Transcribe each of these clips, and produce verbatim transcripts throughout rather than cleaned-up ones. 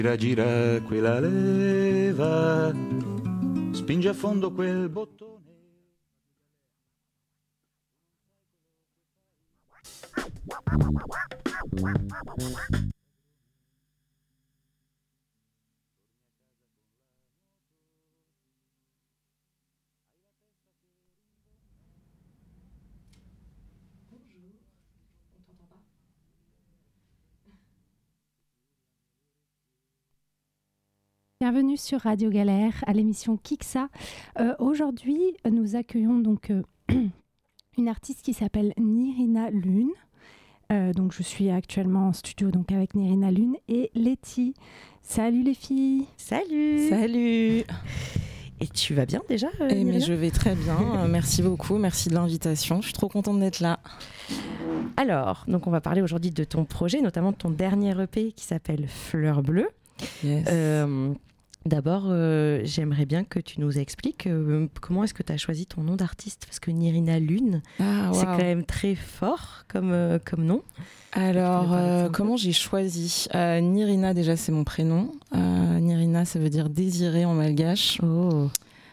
Gira gira quella leva, spinge a fondo quel bottone. Bienvenue sur Radio Galère à l'émission Kiksa. Euh, aujourd'hui, nous accueillons donc euh, une artiste qui s'appelle Nirina Lune. Euh, donc, je suis actuellement en studio donc avec Nirina Lune et Letty. Salut les filles. Salut. Salut. Et tu vas bien déjà euh, eh mais je vais très bien. euh, merci beaucoup. Merci de l'invitation. Je suis trop contente d'être là. Alors, donc on va parler aujourd'hui de ton projet, notamment de ton dernier E P qui s'appelle Fleur Bleue. Yes. Euh, D'abord, euh, j'aimerais bien que tu nous expliques euh, comment est-ce que tu as choisi ton nom d'artiste, parce que Nirina Lune, ah, wow. c'est quand même très fort comme, euh, comme nom. Alors, euh, comment j'ai choisi euh, Nirina, déjà, c'est mon prénom. Euh, Nirina, ça veut dire désiré en malgache. Oh.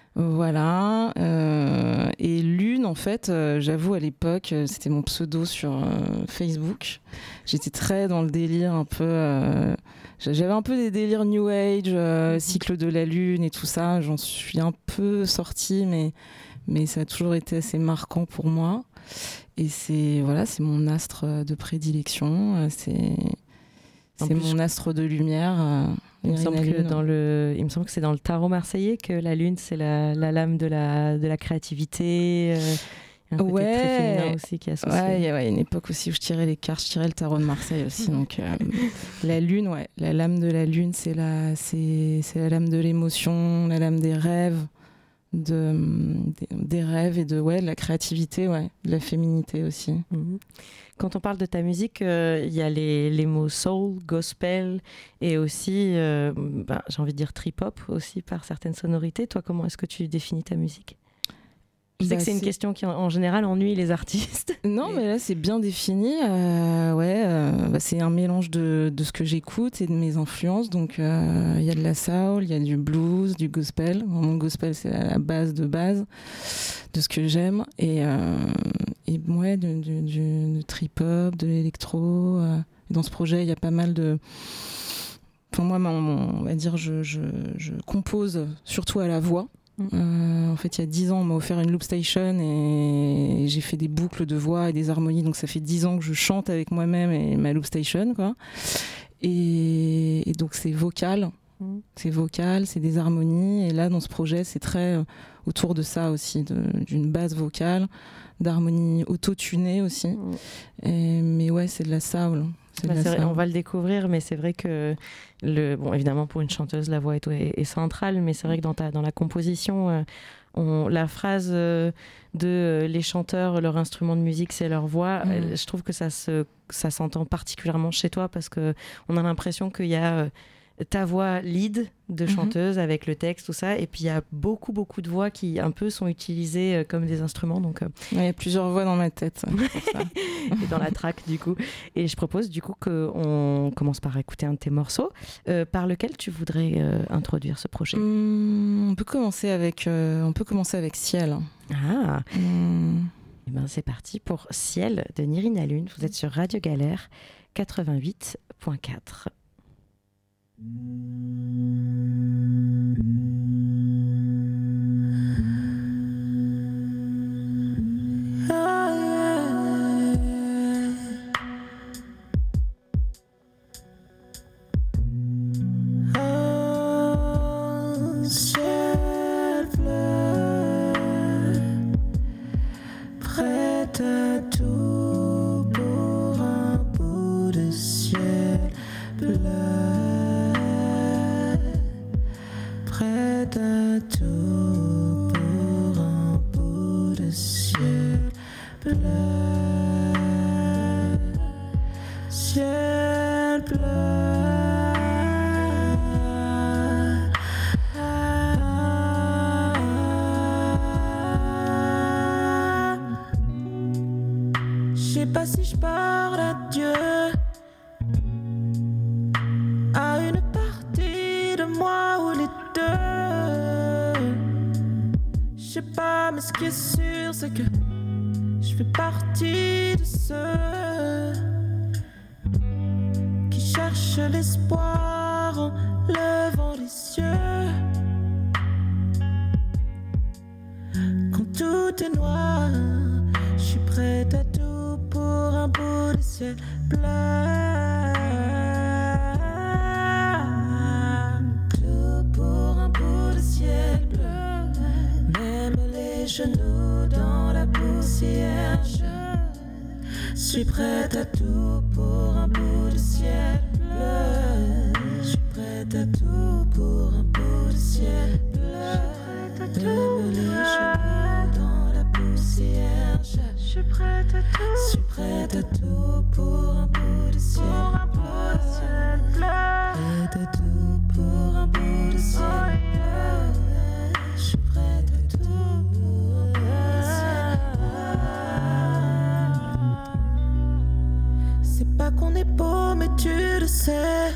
Voilà. Euh, et Lune, en fait, euh, j'avoue, à l'époque, euh, c'était mon pseudo sur euh, Facebook. J'étais très dans le délire un peu... Euh, J'avais un peu des délires New Age, euh, cycle de la lune et tout ça. J'en suis un peu sortie, mais, mais ça a toujours été assez marquant pour moi. Et c'est, voilà, c'est mon astre de prédilection. C'est, c'est mon je... astre de lumière. Euh, il, me semble que dans le, il me semble que c'est dans le tarot marseillais que la lune, c'est la, la lame de la, de la créativité. Euh... Un côté ouais, très féminin aussi qui est associé. Ouais, il y a ouais, une époque aussi où je tirais les cartes, je tirais le tarot de Marseille aussi. Donc euh, la lune, ouais, la lame de la lune, c'est la, c'est, c'est la lame de l'émotion, la lame des rêves, de, des, des rêves et de ouais, de la créativité, ouais, de la féminité aussi. Mm-hmm. Quand on parle de ta musique, il euh, y a les, les mots soul, gospel et aussi, euh, bah, j'ai envie de dire trip-hop aussi par certaines sonorités. Toi, comment est-ce que tu définis ta musique ? Je sais bah que c'est, c'est une question qui, en général, ennuie les artistes. Non, mais là, c'est bien défini. Euh, ouais, euh, bah, c'est un mélange de, de ce que j'écoute et de mes influences. Donc, il euh, y a de la soul, il y a du blues, du gospel. Mon gospel, c'est la base de base de ce que j'aime. Et, euh, et ouais, du, du, du, du trip-hop, de l'électro. Euh. Dans ce projet, il y a pas mal de... Pour moi, mon, mon, on va dire, je, je, je compose surtout à la voix. Euh, en fait, il y a dix ans, on m'a offert une loop station et j'ai fait des boucles de voix et des harmonies. Donc, ça fait dix ans que je chante avec moi-même et ma loop station, quoi. Et, et donc, c'est vocal. Mmh. C'est vocal, c'est des harmonies. Et là, dans ce projet, c'est très euh, autour de ça aussi, de, d'une base vocale, d'harmonie auto-tunée aussi. Mmh. Et, mais ouais, c'est de la soul. Bah, c'est vrai, on va le découvrir, mais c'est vrai que, le, bon, évidemment, pour une chanteuse, la voix est, est, est centrale, mais c'est vrai que dans, ta, dans la composition, euh, on, la phrase euh, de euh, les chanteurs, leur instrument de musique, c'est leur voix, mmh. elle, je trouve que ça, se, ça s'entend particulièrement chez toi parce qu'on a l'impression qu'il y a euh, ta voix lead de chanteuse mmh. avec le texte, tout ça, et puis il y a beaucoup, beaucoup de voix qui un peu sont utilisées euh, comme des instruments. Donc, euh... il y a plusieurs voix dans ma tête. Ça. Et dans la track, du coup. Et je propose, du coup, qu'on commence par écouter un de tes morceaux, euh, par lequel tu voudrais euh, introduire ce projet. Mmh, on peut commencer avec, euh, on peut commencer avec Ciel. Ah mmh. Et ben c'est parti pour Ciel de Nirina Lune. Vous êtes sur Radio Galère quatre-vingt-huit point quatre. À une partie pas, mais ce qui est sûr, c'est que je fais partie de ceux qui cherchent l'espoir en levant les cieux. Quand tout est noir, je suis prête à tout pour un bout de ciel bleu. Tout pour un bout de ciel bleu. Même les genoux dans la poussière. Je suis prête à tout pour un bout de ciel bleu. Je suis prête à tout pour un bout de ciel bleu. Même les genoux dans la poussière. Je suis prête à tout. Je suis prête à tout pour un bout de ciel bleu. Prête à tout pour un bout de ciel bleu. Je suis prête à tout pour un bout de ciel bleu. C'est pas qu'on est beau, mais tu le sais.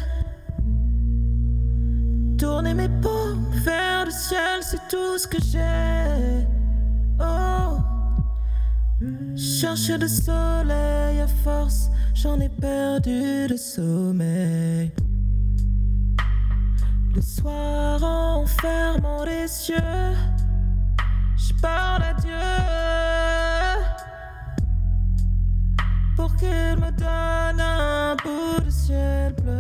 Tourner mes paumes vers le ciel, c'est tout ce que j'ai. Oh, chercher le soleil à force, j'en ai perdu le sommeil. Le soir en fermant les yeux, je parle à Dieu pour qu'il me donne un bout de ciel bleu.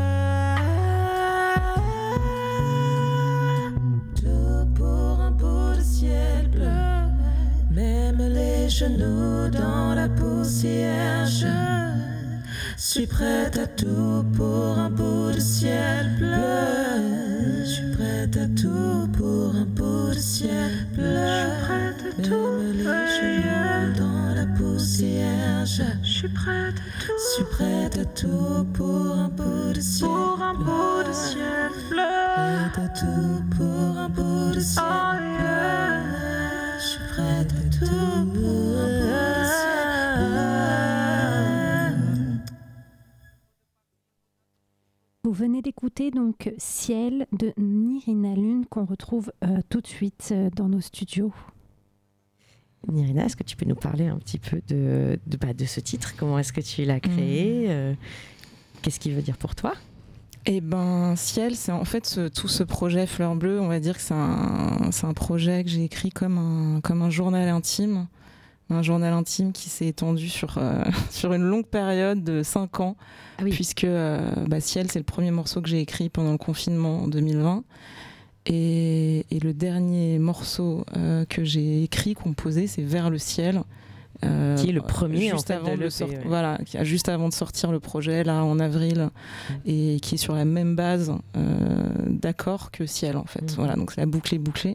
Même les genoux dans la poussière. Je suis prête à tout pour un bout de ciel bleu. Je suis prête à tout pour un bout de ciel bleu. Je suis prête à tout. Même les genoux dans la poussière. Je suis prête à tout. Je suis prête à tout pour un bout de ciel bleu. Pour un bout de ciel bleu. Prête à tout pour un bout de ciel bleu. Je suis prête à tout pour un bout de ciel bleu. Vous venez d'écouter donc Ciel de Nirina Lune qu'on retrouve euh, tout de suite euh, dans nos studios. Nirina, est-ce que tu peux nous parler un petit peu de, de, bah, de ce titre? Comment est-ce que tu l'as créé? mmh. euh, Qu'est-ce qu'il veut dire pour toi? Eh ben, Ciel, c'est en fait ce, tout ce projet Fleur Bleue, on va dire que c'est un, c'est un projet que j'ai écrit comme un, comme un journal intime. Un journal intime qui s'est étendu sur, euh, sur une longue période de cinq ans, ah oui. puisque euh, bah, Ciel, c'est le premier morceau que j'ai écrit pendant le confinement en deux mille vingt. Et, et le dernier morceau euh, que j'ai écrit, composé, c'est Vers le ciel. Euh, qui est le premier juste en fait, avant de de sort- ouais. voilà, qui a juste avant de sortir le projet là en avril, mmh. et qui est sur la même base euh, d'accords que Ciel en fait. Mmh. Voilà, donc c'est la boucle est bouclée.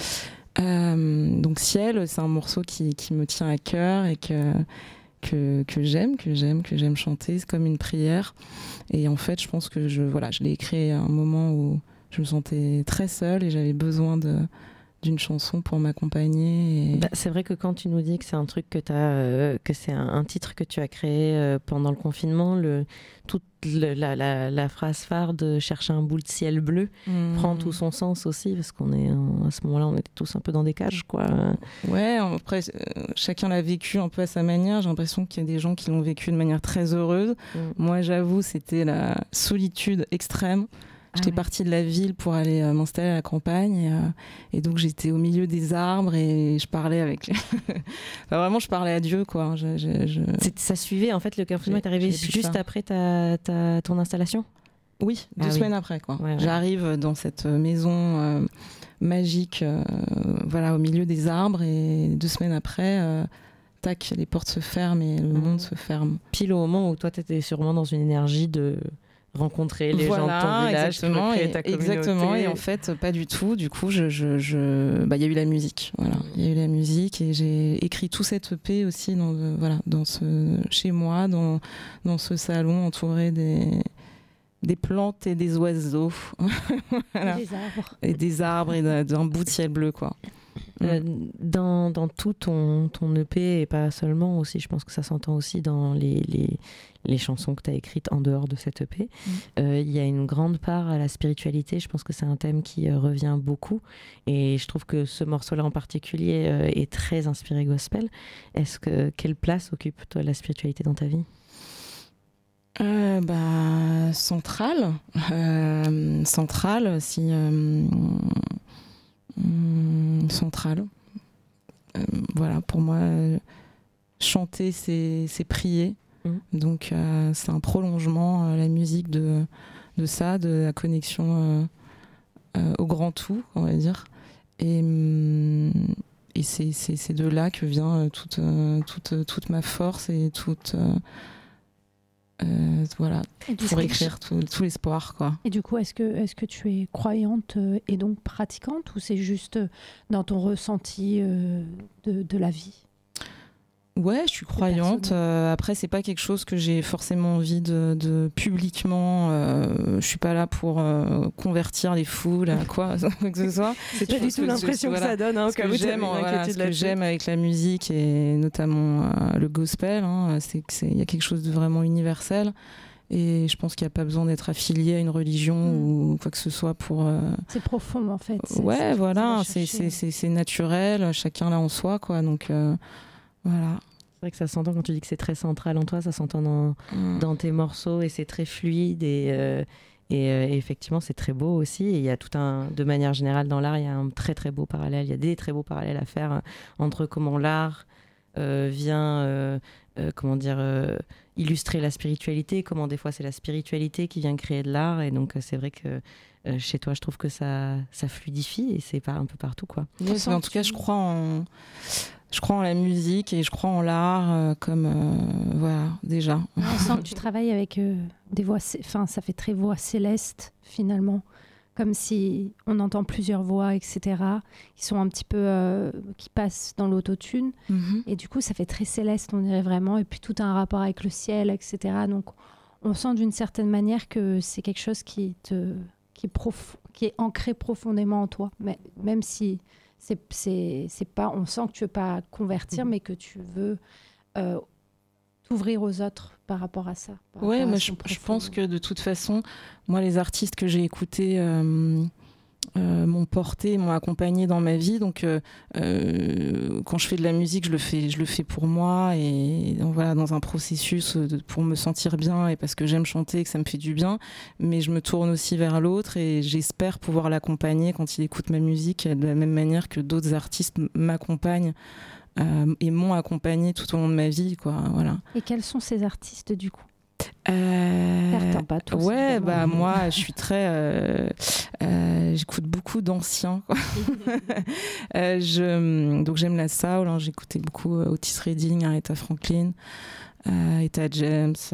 Euh, donc Ciel, c'est un morceau qui, qui me tient à cœur et que que que j'aime, que j'aime, que j'aime chanter. C'est comme une prière. Et en fait, je pense que je voilà, je l'ai écrit à un moment où je me sentais très seule et j'avais besoin de d'une chanson pour m'accompagner. Et... Bah, c'est vrai que quand tu nous dis que c'est un truc que t'as, euh, que c'est un, un titre que tu as créé euh, pendant le confinement, le, toute le, la, la, la phrase phare de chercher un bout de ciel bleu mmh. prend tout son sens aussi, parce qu'on est à ce moment-là, on était tous un peu dans des cages, quoi. Ouais, après euh, chacun l'a vécu un peu à sa manière. J'ai l'impression qu'il y a des gens qui l'ont vécu de manière très heureuse. Mmh. Moi, j'avoue, c'était la solitude extrême. J'étais ah ouais. partie de la ville pour aller euh, m'installer à la campagne et, euh, et donc j'étais au milieu des arbres et je parlais avec... enfin, vraiment, je parlais à Dieu, quoi. Je, je, je... Ça suivait, en fait, le confinement est arrivé juste après ta, ta, ton installation? Oui, deux ah semaines oui. après, quoi. Ouais, ouais. J'arrive dans cette maison euh, magique, euh, voilà, au milieu des arbres et deux semaines après... Euh, tac, les portes se ferment et le mmh. monde se ferme. Pile au moment où toi, tu étais sûrement dans une énergie de... rencontrer les voilà, gens de ton village, exactement, créer et, ta communauté. Exactement, et en fait, pas du tout. Du coup, je, je, je... Bah, y a eu la musique. Voilà, il y a eu la musique et j'ai écrit tout cet E P aussi dans, euh, voilà, dans ce, chez moi, dans, dans ce salon entouré des, des plantes et des oiseaux. Voilà. Et des arbres. Et des arbres et d'un bout de ciel bleu, quoi. Euh, dans, dans tout ton, ton E P, et pas seulement aussi, je pense que ça s'entend aussi dans les, les, les chansons que tu as écrites en dehors de cette E P, il mm. euh, y a une grande part à la spiritualité. Je pense que c'est un thème qui euh, revient beaucoup, et je trouve que ce morceau-là en particulier euh, est très inspiré gospel. Est-ce que, quelle place occupe toi la spiritualité dans ta vie ? Euh, bah, centrale, euh, centrale, si euh, hum, centrale. Euh, voilà, pour moi, euh, chanter, c'est, c'est prier. Mmh. Donc, euh, c'est un prolongement, euh, la musique de, de ça, de la connexion euh, euh, au grand tout, on va dire. Et, hum, et c'est, c'est, c'est de là que vient euh, toute, euh, toute, toute ma force et toute. Euh, Euh, voilà, pour écrire tout, tout l'espoir, quoi. Et du coup, est-ce que, est-ce que tu es croyante et donc pratiquante, ou c'est juste dans ton ressenti euh, de, de la vie ? Ouais, je suis croyante. Euh, après, c'est pas quelque chose que j'ai forcément envie de, de publiquement. Euh, je suis pas là pour euh, convertir les foules à quoi, quoi que ce soit. C'est pas du tout l'impression que, que voilà, ça donne. Hein, ce que j'aime, voilà, ce que j'aime avec la musique et notamment euh, le gospel, hein, c'est que c'est il y a quelque chose de vraiment universel. Et je pense qu'il n'y a pas besoin d'être affilié à une religion mmh. ou quoi que ce soit pour. Euh... C'est profond en fait. C'est, ouais, c'est, voilà, c'est, c'est, c'est, c'est naturel. Chacun l'a en soi, quoi. Donc euh, voilà. C'est vrai que ça s'entend quand tu dis que c'est très central en toi, ça s'entend dans, mmh. dans tes morceaux, et c'est très fluide, et, euh, et, euh, et effectivement c'est très beau aussi. Et il y a tout un, de manière générale dans l'art, il y a un très très beau parallèle, il y a des très beaux parallèles à faire euh, entre comment l'art euh, vient euh, euh, comment dire, euh, illustrer la spiritualité, comment des fois c'est la spiritualité qui vient créer de l'art. Et donc c'est vrai que euh, chez toi je trouve que ça, ça fluidifie, et c'est pas un peu partout, quoi. Oui, en tout cas je crois en... Je crois en la musique et je crois en l'art euh, comme euh, voilà déjà. On sent que tu travailles avec euh, des voix, enfin ça fait très voix céleste finalement, comme si on entend plusieurs voix, et cetera. Qui sont un petit peu euh, qui passent dans l'autotune mm-hmm. et du coup ça fait très céleste, on dirait vraiment. Et puis tout a un rapport avec le ciel, et cetera. Donc on sent d'une certaine manière que c'est quelque chose qui te qui est prof... qui est ancré profondément en toi, mais même si C'est, c'est, c'est pas, on sent que tu veux pas convertir, mmh. mais que tu veux euh, t'ouvrir aux autres par rapport à ça. Oui, mais je, je pense que de toute façon, moi, les artistes que j'ai écoutés euh, euh, m'ont porté, m'ont accompagné dans ma vie. Donc, euh, euh, quand je fais de la musique, je le fais, je le fais pour moi, et donc, voilà, dans un processus de, pour me sentir bien et parce que j'aime chanter et que ça me fait du bien. Mais je me tourne aussi vers l'autre, et j'espère pouvoir l'accompagner quand il écoute ma musique de la même manière que d'autres artistes m'accompagnent euh, et m'ont accompagné tout au long de ma vie, quoi. Voilà. Et quels sont ces artistes du coup ? Euh, Certains, pas tous. Ouais, bah moi, je suis très. Euh, euh, j'écoute beaucoup d'anciens. Quoi. euh, je, donc j'aime la soul. Hein, j'écoutais beaucoup euh, Otis Redding, Aretha Franklin, euh, Etta James. Euh,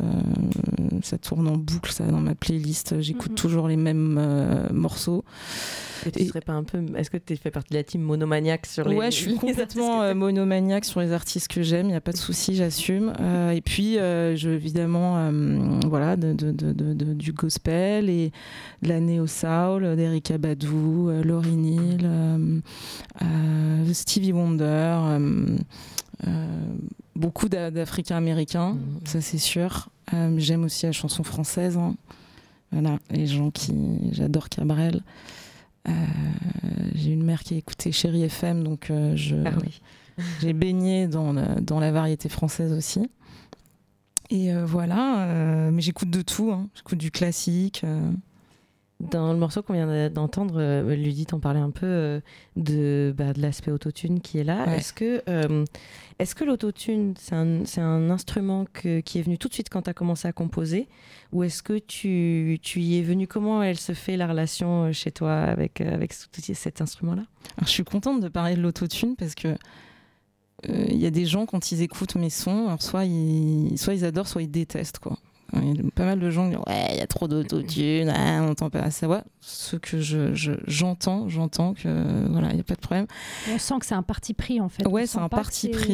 ça tourne en boucle, ça, dans ma playlist. J'écoute mm-hmm. toujours les mêmes euh, morceaux. Et tu serais pas un peu... Est-ce que tu fais partie de la team monomaniaque sur les... Ouais, je suis complètement euh, monomaniaque sur les artistes que j'aime. Il n'y a pas de souci, j'assume. Euh, et puis, euh, je, évidemment, euh, voilà, de, de, de, de, de, du gospel et de la néo-soul, d'Erykah Badu, euh, Lauryn Hill, euh, euh, Stevie Wonder, euh, euh, beaucoup d'a- d'Africains-Américains, mmh. ça c'est sûr. Euh, j'aime aussi la chanson française. Hein. Voilà, les gens qui... J'adore Cabrel. Euh, j'ai une mère qui a écouté Chérie F M, donc euh, je, ah oui. j'ai baigné dans la, dans la variété française aussi. Et euh, voilà, euh, mais j'écoute de tout, hein. J'écoute du classique. Euh. Dans le morceau qu'on vient d'entendre, euh, Ludie t'en parlait un peu euh, de, bah, de l'aspect autotune qui est là. Ouais. Est-ce que, euh, est-ce que l'autotune, c'est un, c'est un instrument que, qui est venu tout de suite quand tu as commencé à composer, ou est-ce que tu, tu y es venu? Comment elle se fait, la relation chez toi avec, avec cet instrument-là? Alors, je suis contente de parler de l'autotune parce que il euh, y a des gens, quand ils écoutent mes sons, alors soit, ils, soit ils adorent, soit ils détestent, quoi. Il y a pas mal de gens qui disent ouais, il y a trop d'autotune, ah, on n'entend pas sa voix. Ce que je, je, j'entends, j'entends que voilà, il n'y a pas de problème. On sent que c'est un parti pris en fait. Ouais, on c'est un parti pris.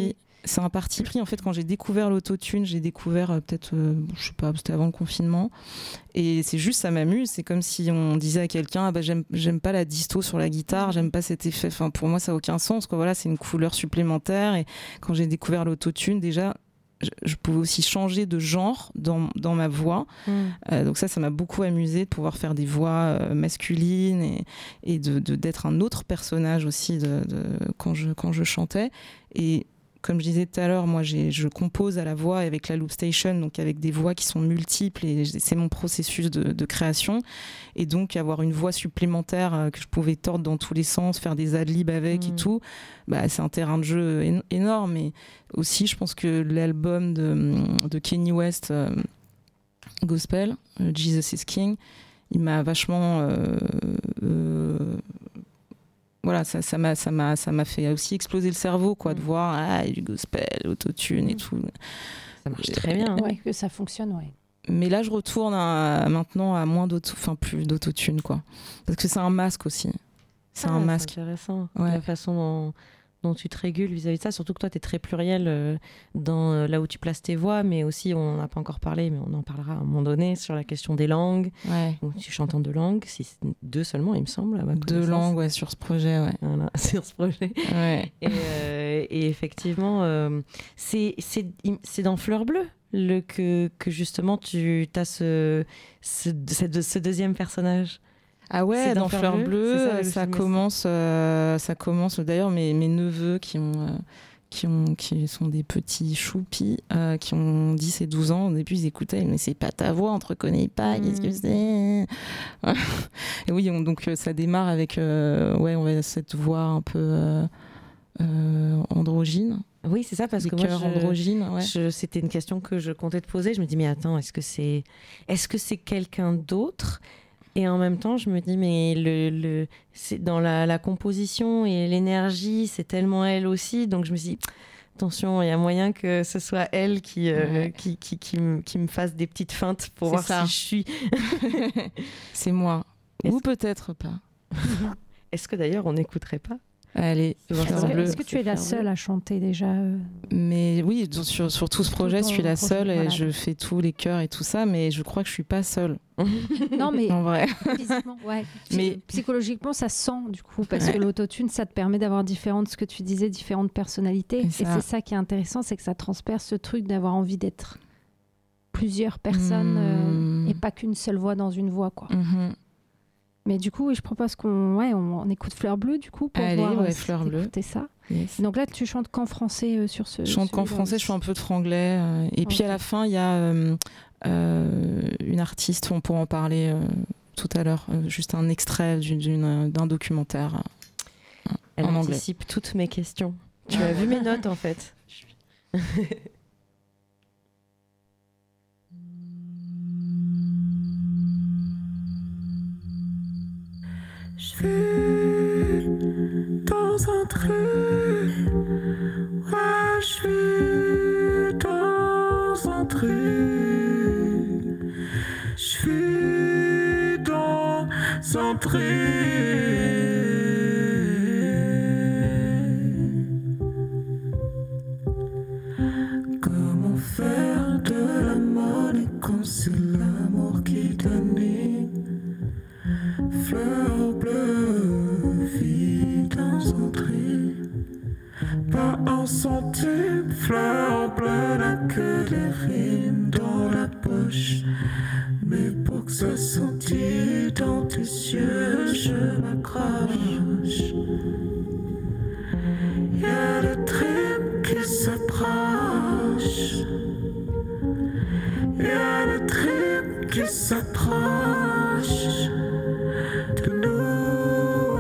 c'est un parti pris. En fait, quand j'ai découvert l'autotune, j'ai découvert euh, peut-être, euh, je sais pas, c'était avant le confinement. Et c'est juste, ça m'amuse. C'est comme si on disait à quelqu'un, ah bah, j'aime, j'aime pas la disto sur la guitare, j'aime pas cet effet. Enfin, pour moi, ça n'a aucun sens, quoi. Voilà, c'est une couleur supplémentaire. Et quand j'ai découvert l'autotune, déjà, je, je pouvais aussi changer de genre dans, dans ma voix. Mmh. Euh, donc ça, ça m'a beaucoup amusé de pouvoir faire des voix euh, masculines et, et de, de, d'être un autre personnage aussi de, de, quand, je, quand je chantais. Et comme je disais tout à l'heure, moi j'ai, je compose à la voix avec la Loopstation, donc avec des voix qui sont multiples, et c'est mon processus de, de création. Et donc avoir une voix supplémentaire euh, que je pouvais tordre dans tous les sens, faire des ad-libs avec mmh. et tout, bah, c'est un terrain de jeu é- énorme. Et aussi, je pense que l'album de, de Kanye West, euh, Gospel, euh, Jesus is King, il m'a vachement... Euh, euh, Voilà, ça, ça, m'a, ça, m'a, ça m'a fait aussi exploser le cerveau, quoi, de voir ah, du gospel, autotune et tout. Ça marche très bien. Hein. Ouais, que ça fonctionne, ouais. Mais là, je retourne à, maintenant à moins d'auto, enfin plus d'autotune, quoi. Parce que c'est un masque aussi. C'est ah, un masque. C'est intéressant. Ouais. La façon dont, dont tu te régules vis-à-vis de ça, surtout que toi, tu es très pluriel euh, dans euh, là où tu places tes voix, mais aussi, on n'a pas encore parlé, mais on en parlera à un moment donné sur la question des langues. Ouais. Donc, tu chantes en deux langues, si c'est deux seulement, il me semble. À ma deux langues, ouais, sur ce projet, ouais. Voilà, sur ce projet. Ouais. Et, euh, et effectivement, euh, c'est, c'est, c'est dans Fleur Bleue le, que, que justement tu as ce, ce, ce, ce deuxième personnage. Ah ouais, c'est dans, dans Fleur Bleue, Bleu, ça, ça commence, euh, ça commence. D'ailleurs, mes, mes neveux qui ont, euh, qui ont, qui sont des petits choupis, euh, qui ont dix et douze ans. Au début, ils écoutaient, mais c'est pas ta voix, on te reconnaît pas. Mmh. Qu'est-ce que c'est? Et oui, on, donc ça démarre avec, euh, ouais, on va cette voix un peu euh, euh, androgyne. Oui, c'est ça, parce des que moi, je, androgyne, ouais. je, c'était une question que je comptais te poser. Je me dis, mais attends, est-ce que c'est, est-ce que c'est quelqu'un d'autre? Et en même temps, je me dis, mais le, le, c'est dans la, la composition et l'énergie, c'est tellement elle aussi. Donc je me suis dit, attention, il y a moyen que ce soit elle qui, euh, ouais. qui, qui, qui, me, qui me fasse des petites feintes pour c'est voir ça. Si je suis. C'est moi. Est-ce Ou peut-être pas. Est-ce que d'ailleurs, on n'écouterait pas? Allez, est-ce que, est-ce que tu es la seule à chanter déjà euh... Mais oui, sur, sur tout ce projet, tout je suis la seule projet, et voilà. Je fais tous les chœurs et tout ça, mais je crois que je suis pas seule. Non, mais en vrai. Physiquement, ouais. Mais psychologiquement, ça sent du coup, parce ouais. que l'autotune, ça te permet d'avoir différentes, ce que tu disais, différentes personnalités. Et, et c'est ça qui est intéressant, c'est que ça transperce ce truc d'avoir envie d'être plusieurs personnes mmh. euh, et pas qu'une seule voix dans une voix, quoi. Mmh. Mais du coup, je propose qu'on ouais, on, on écoute Fleur Bleue, du coup, pour Allez, voir ouais, si Fleur Bleue. Écouter ça. Yes. Donc là, tu chantes qu'en français euh, sur ce... Je chante qu'en français, je fais un peu de franglais. Euh, et okay. Puis à la fin, il y a euh, euh, une artiste, on pourra en parler euh, tout à l'heure, euh, juste un extrait d'une, d'une, d'un documentaire euh, Elle en anglais. anticipe toutes mes questions. Tu as vu mes notes, en fait. Je suis dans un truc, ouais, je suis dans un truc, je suis dans un truc. Comment faire de la monnaie quand c'est l'amour qui t'anime? Fleur bleue, vie dans un tri, pas un centime. Fleur bleue n'a que des rimes dans la poche, mais pour que ça scintille dans tes yeux, je m'accroche. Y'a des trimes qui s'approchent, y'a des trimes qui s'approchent de nous.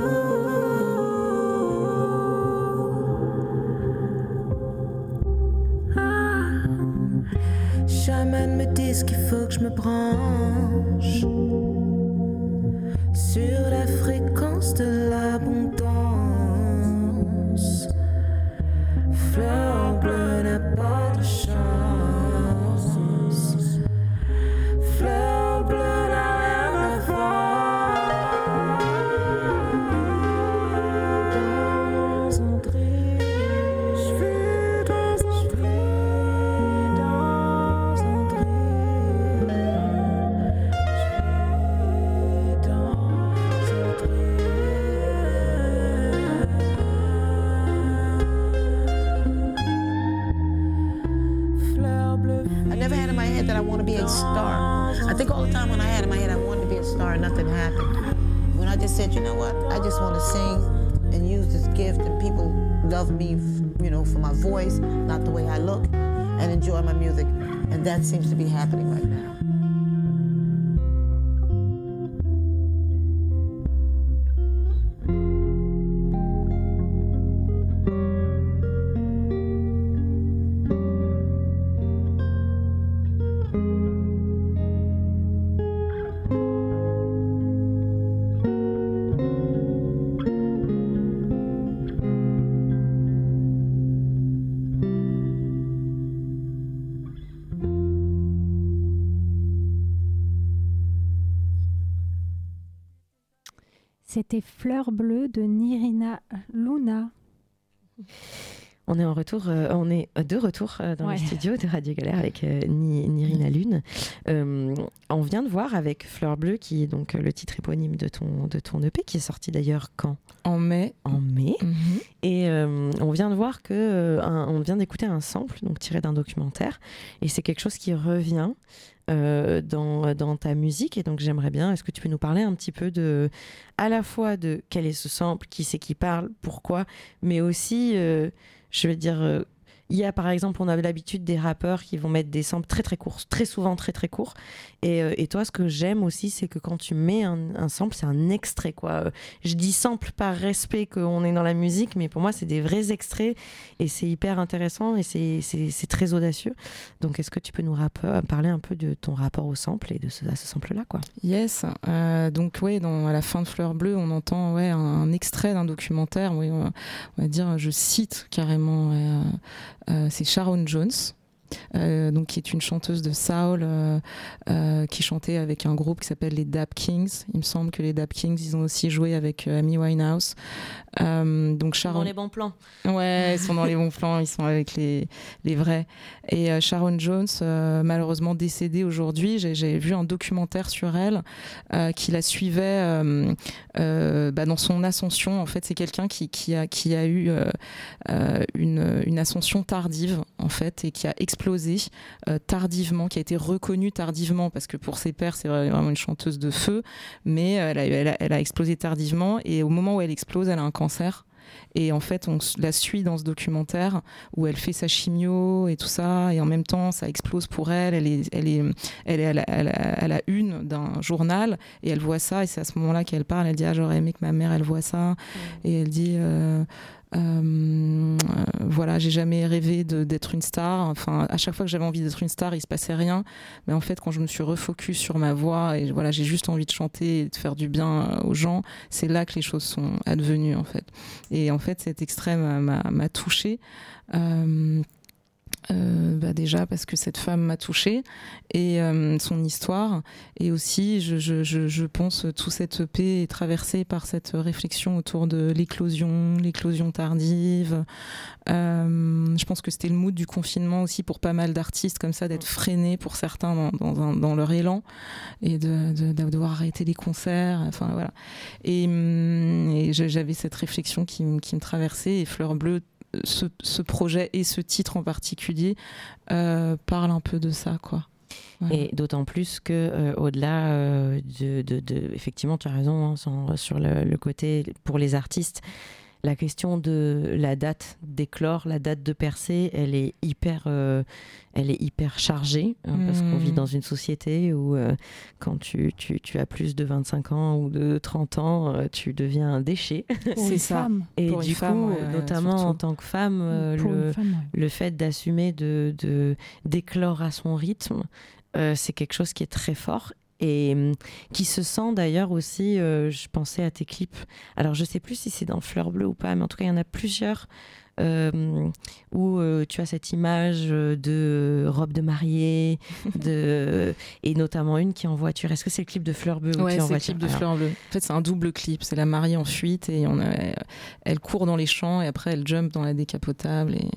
Ah, Chaman me dit qu'il faut que je me branche sur la fréquence de l'abondance. Fleur bleue n'a pas de chance. Fleur bleue n'a rien à voir. Dans un tri, je suis dans un just said, you know what, I just want to sing and use this gift, and people love me, you know, for my voice, not the way I look, and enjoy my music. And that seems to be happening right now. C'était Fleur bleue de Nirina Luna. On est en retour, euh, on est de retour euh, dans ouais. le studio de Radio Galère avec euh, Nirina Lune. Euh, on vient de voir avec Fleur bleue, qui est donc le titre éponyme de ton de ton E P, qui est sorti d'ailleurs quand ? En mai. En mai. Mm-hmm. Et euh, on vient de voir que euh, un, on vient d'écouter un sample, donc tiré d'un documentaire, et c'est quelque chose qui revient. Euh, dans, dans ta musique, et donc j'aimerais bien, est-ce que tu peux nous parler un petit peu de, à la fois de quel est ce sample, qui c'est qui parle, pourquoi, mais aussi, euh, je vais dire, euh, il y a par exemple, on a l'habitude des rappeurs qui vont mettre des samples très très courts, très souvent très très courts, et, euh, et toi, ce que j'aime aussi, c'est que quand tu mets un, un sample, c'est un extrait, quoi. Je dis sample par respect qu'on est dans la musique, mais pour moi, c'est des vrais extraits, et c'est hyper intéressant, et c'est, c'est, c'est très audacieux. Donc, est-ce que tu peux nous rap- parler un peu de ton rapport au sample et de ce, à ce sample-là, quoi ? Yes. Euh, donc, ouais, dans, à la fin de Fleur bleue, on entend ouais, un, un extrait d'un documentaire, oui, on, va, on va dire, je cite carrément, ouais, euh, euh, c'est Sharon Jones. Euh, donc qui est une chanteuse de soul euh, euh, qui chantait avec un groupe qui s'appelle les Dap Kings. Il me semble que les Dap Kings, ils ont aussi joué avec euh, Amy Winehouse. Euh, donc Sharon... Dans les bons plans. Ouais, ils sont dans les bons plans, ils sont avec les, les vrais. Et euh, Sharon Jones, euh, malheureusement décédée aujourd'hui, j'ai, j'ai vu un documentaire sur elle euh, qui la suivait euh, euh, bah, dans son ascension. En fait, c'est quelqu'un qui, qui, a, qui a eu euh, euh, une, une ascension tardive, en fait, et qui a explosé Euh, tardivement, qui a été reconnue tardivement, parce que pour ses pairs c'est vraiment une chanteuse de feu, mais elle a, elle a, elle a explosé tardivement, et au moment où elle explose, elle a un cancer. Et en fait, on la suit dans ce documentaire où elle fait sa chimio et tout ça, et en même temps, ça explose pour elle. Elle est, elle est, elle est à la, à la, à la une d'un journal, et elle voit ça, et c'est à ce moment-là qu'elle parle. Elle dit ah, j'aurais aimé que ma mère elle voit ça, mmh. et elle dit euh, Euh, voilà, j'ai jamais rêvé de, d'être une star. Enfin, à chaque fois que j'avais envie d'être une star, il se passait rien. Mais en fait, quand je me suis refocus sur ma voix, et voilà, j'ai juste envie de chanter et de faire du bien aux gens, c'est là que les choses sont advenues, en fait. Et en fait, cet extrait m'a, m'a, m'a touchée. Euh, Euh, bah déjà parce que cette femme m'a touchée, et euh, son histoire, et aussi je, je, je, je pense tout cet E P est traversé par cette réflexion autour de l'éclosion, l'éclosion tardive. Euh, je pense que c'était le mood du confinement aussi pour pas mal d'artistes, comme ça, d'être freinés pour certains dans, dans, un, dans leur élan, et de, de, de devoir arrêter les concerts, enfin voilà. Et, et j'avais cette réflexion qui, qui me traversait, et Fleur bleue, Ce, ce projet et ce titre en particulier euh, parle un peu de ça, quoi. Voilà. Et d'autant plus que euh, au-delà euh, de, de, de, effectivement, tu as raison hein, sur, sur le, le côté pour les artistes. La question de la date d'éclore, la date de percée, elle est hyper, euh, elle est hyper chargée hein, mmh. parce qu'on vit dans une société où euh, quand tu, tu, tu as plus de vingt-cinq ans ou de trente ans, euh, tu deviens un déchet. Pour c'est ça. Femme. Et pour du coup, femme, ouais, notamment surtout. en tant que femme, euh, le, femme ouais. le fait d'assumer de, de, d'éclore à son rythme, euh, c'est quelque chose qui est très fort. Et euh, qui se sent d'ailleurs aussi, euh, je pensais à tes clips, alors je sais plus si c'est dans Fleur bleue ou pas, mais en tout cas il y en a plusieurs euh, où euh, tu as cette image de robe de mariée, de... et notamment une qui est en voiture. Est-ce que c'est le clip de Fleur bleue ou ouais, qui est en c'est voiture? le clip de alors... Fleur bleue. En fait, c'est un double clip. C'est la mariée en fuite, et on a... elle court dans les champs, et après elle jump dans la décapotable. Et, voilà.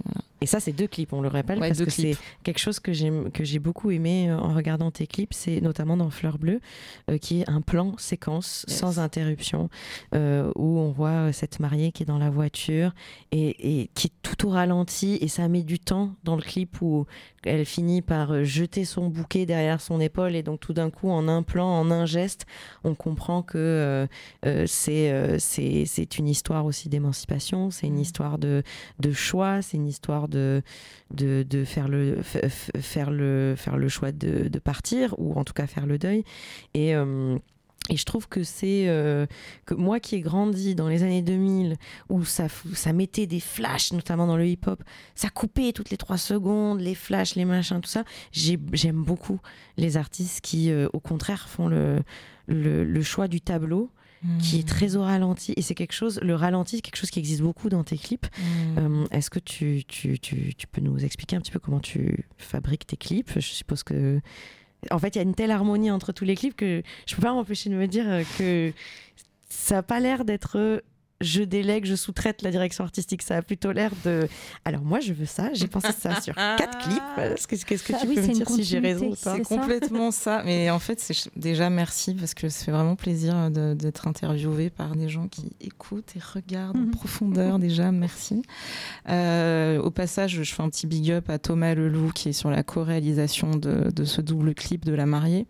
Et ça, c'est deux clips, on le rappelle, Ouais, parce deux que clips. c'est quelque chose que j'ai, que j'ai beaucoup aimé en regardant tes clips, c'est notamment dans Fleur Bleue, euh, qui est un plan séquence Yes. sans interruption, euh, où on voit cette mariée qui est dans la voiture et, et qui est tout au ralenti, et ça met du temps dans le clip où elle finit par jeter son bouquet derrière son épaule, et donc tout d'un coup, en un plan, en un geste, on comprend que euh, euh, c'est, euh, c'est, c'est une histoire aussi d'émancipation, c'est une histoire de, de choix, c'est une histoire de, de, de faire, le, f- f- faire, le, faire le choix de, de partir, ou en tout cas faire le deuil. Et... Euh, Et je trouve que c'est euh, que moi qui ai grandi dans les années deux mille, où ça, ça mettait des flashs, notamment dans le hip-hop, ça coupait toutes les trois secondes, les flashs, les machins, tout ça. J'ai, j'aime beaucoup les artistes qui, euh, au contraire, font le, le, le choix du tableau, mmh. qui est très au ralenti. Et c'est quelque chose, le ralenti, c'est quelque chose qui existe beaucoup dans tes clips. Mmh. Euh, est-ce que tu, tu, tu, tu peux nous expliquer un petit peu comment tu fabriques tes clips ? Je suppose que... En fait, il y a une telle harmonie entre tous les clips que je peux pas m'empêcher de me dire que ça a pas l'air d'être je délègue, je sous-traite la direction artistique. Ça a plutôt l'air de... Alors moi, je veux ça. J'ai pensé ça sur quatre clips. Qu'est-ce que, qu'est-ce que Ah tu oui, peux me dire si j'ai raison ou pas ? C'est complètement ça. Mais en fait, c'est déjà merci parce que ça fait vraiment plaisir de, d'être interviewé par des gens qui écoutent et regardent mm-hmm. en profondeur. Déjà, merci. Euh, au passage, je fais un petit big up à Thomas Leloup qui est sur la co-réalisation de, de ce double clip de La Mariée.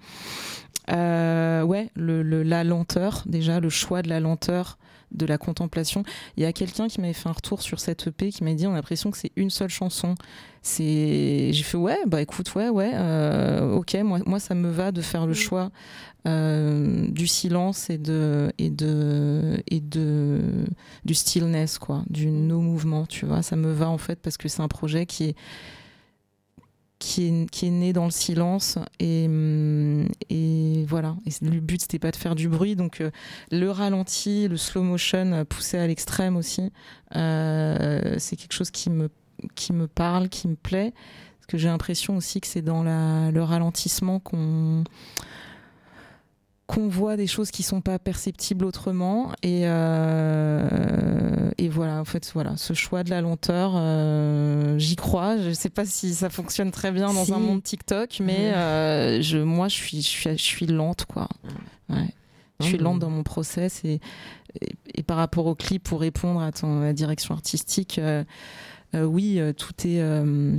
Euh, ouais, le, le, la lenteur, déjà, le choix de la lenteur, de la contemplation. Il y a quelqu'un qui m'avait fait un retour sur cette E P qui m'a dit on a l'impression que c'est une seule chanson. C'est... J'ai fait ouais, bah écoute, ouais, ouais, euh, ok, moi, moi ça me va de faire le choix euh, du silence et de, et de, et de, du stillness, quoi, du no-mouvement, tu vois. Ça me va en fait parce que c'est un projet qui est Qui est, qui est né dans le silence et, et voilà. Et le but, c'était pas de faire du bruit. Donc, euh, le ralenti, le slow motion poussé à l'extrême aussi, euh, c'est quelque chose qui me, qui me parle, qui me plaît. Parce que j'ai l'impression aussi que c'est dans la, le ralentissement qu'on... qu'on voit des choses qui sont pas perceptibles autrement et, euh, et voilà, en fait, voilà, ce choix de la lenteur, euh, j'y crois. Je sais pas si ça fonctionne très bien dans si. un monde TikTok, mais mmh. euh, je, moi, je suis, je suis, je suis lente, quoi. Ouais. Je suis lente dans mon process et, et, et par rapport au clip, pour répondre à ton à la direction artistique, euh, euh, oui, euh, tout est euh,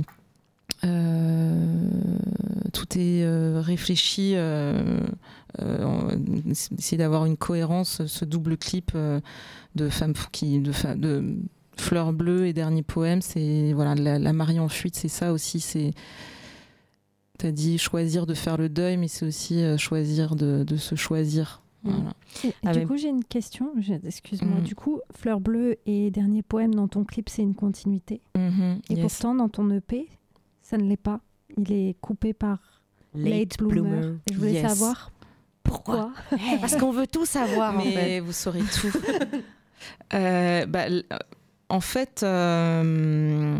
Euh, tout est euh, réfléchi, euh, euh, essayer d'avoir une cohérence, ce double clip euh, de femme qui de, de Fleur Bleue et Dernier Poème, c'est voilà, la, la mariée en fuite, c'est ça aussi, c'est t'as dit choisir de faire le deuil, mais c'est aussi euh, choisir de, de se choisir. Voilà. Et, et ah du mais... coup, j'ai une question. J'ai, excuse-moi. Mmh. Du coup, Fleur Bleue et Dernier Poème dans ton clip, c'est une continuité. Mmh, et yes. pourtant, dans ton E P, ça ne l'est pas. Il est coupé par Late, Late Bloomer. Bloomer. Et je voulais yes. savoir pourquoi. pourquoi Parce qu'on veut tout savoir. Mais en fait. Vous saurez tout. euh, bah, en fait, euh,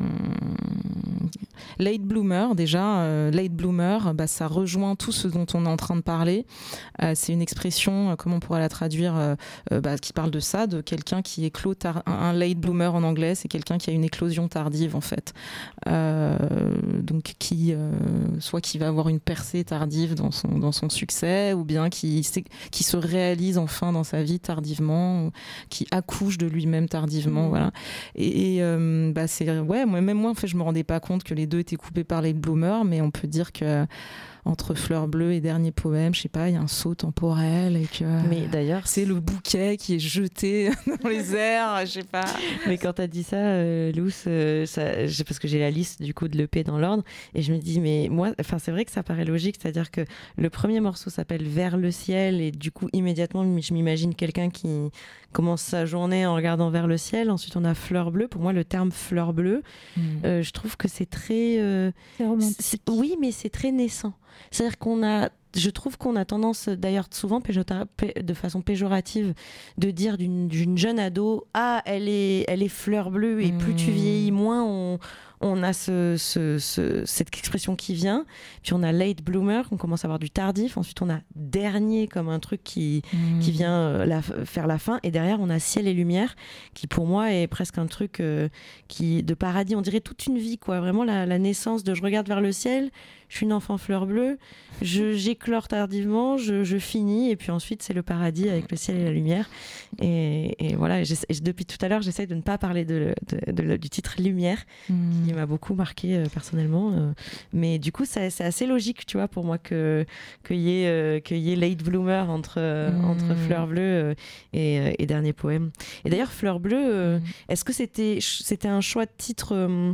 Late Bloomer, déjà, euh, Late Bloomer, bah, ça rejoint tout ce dont on est en train de parler. Euh, c'est une expression, euh, comment on pourrait la traduire, euh, euh, bah, qui parle de ça, de quelqu'un qui éclot tar- un Late Bloomer en anglais, c'est quelqu'un qui a une éclosion tardive, en fait. Euh, donc, qui, euh, soit qui va avoir une percée tardive dans son, dans son succès, ou bien qui, qui se réalise enfin dans sa vie tardivement, ou qui accouche de lui-même tardivement, mmh. voilà. Et, et euh, bah, c'est, ouais, moi, même moi, en fait, je me rendais pas compte que les deux étaient coupés par les Bloomers, mais on peut dire que entre Fleur Bleue et Dernier Poème, je sais pas, il y a un saut temporel et que mais d'ailleurs c'est le bouquet qui est jeté dans les airs, je sais pas. Mais quand t'as dit ça, euh, Luce, euh, ça, parce que j'ai la liste du coup de l'E P dans l'ordre et je me dis mais moi, enfin c'est vrai que ça paraît logique, c'est-à-dire que le premier morceau s'appelle Vers le ciel et du coup immédiatement je m'imagine quelqu'un qui commence sa journée en regardant vers le ciel. Ensuite on a Fleur Bleue. Pour moi le terme Fleur Bleue, mmh. euh, je trouve que c'est très, euh, c'est romantique. C'est, oui, mais c'est très naissant. C'est-à-dire qu'on a je trouve qu'on a tendance, d'ailleurs souvent péjota- pé- de façon péjorative, de dire d'une, d'une jeune ado, ah, elle est, elle est fleur bleue, et mmh. plus tu vieillis, moins on, on a ce, ce, ce, cette expression qui vient. Puis on a late bloomer, on commence à avoir du tardif. Ensuite, on a dernier comme un truc qui, mmh. qui vient euh, la, faire la fin. Et derrière, on a ciel et lumière, qui pour moi est presque un truc euh, qui, de paradis. On dirait toute une vie, quoi. Vraiment la, la naissance de je regarde vers le ciel, je suis une enfant fleur bleue, je, j'éclore tardivement, je, je finis, et puis ensuite c'est le paradis avec le ciel et la lumière. Et, et voilà, et depuis tout à l'heure, j'essaie de ne pas parler de, de, de, de, du titre Lumière, mmh. qui m'a beaucoup marqué euh, personnellement. Euh, mais du coup, ça, c'est assez logique, tu vois, pour moi, que, qu'il y ait, euh, qu'il y ait late bloomer entre, euh, mmh. entre Fleur bleue euh, et, euh, et dernier poème. Et d'ailleurs, Fleur bleue, euh, mmh. est-ce que c'était, c'était un choix de titre euh,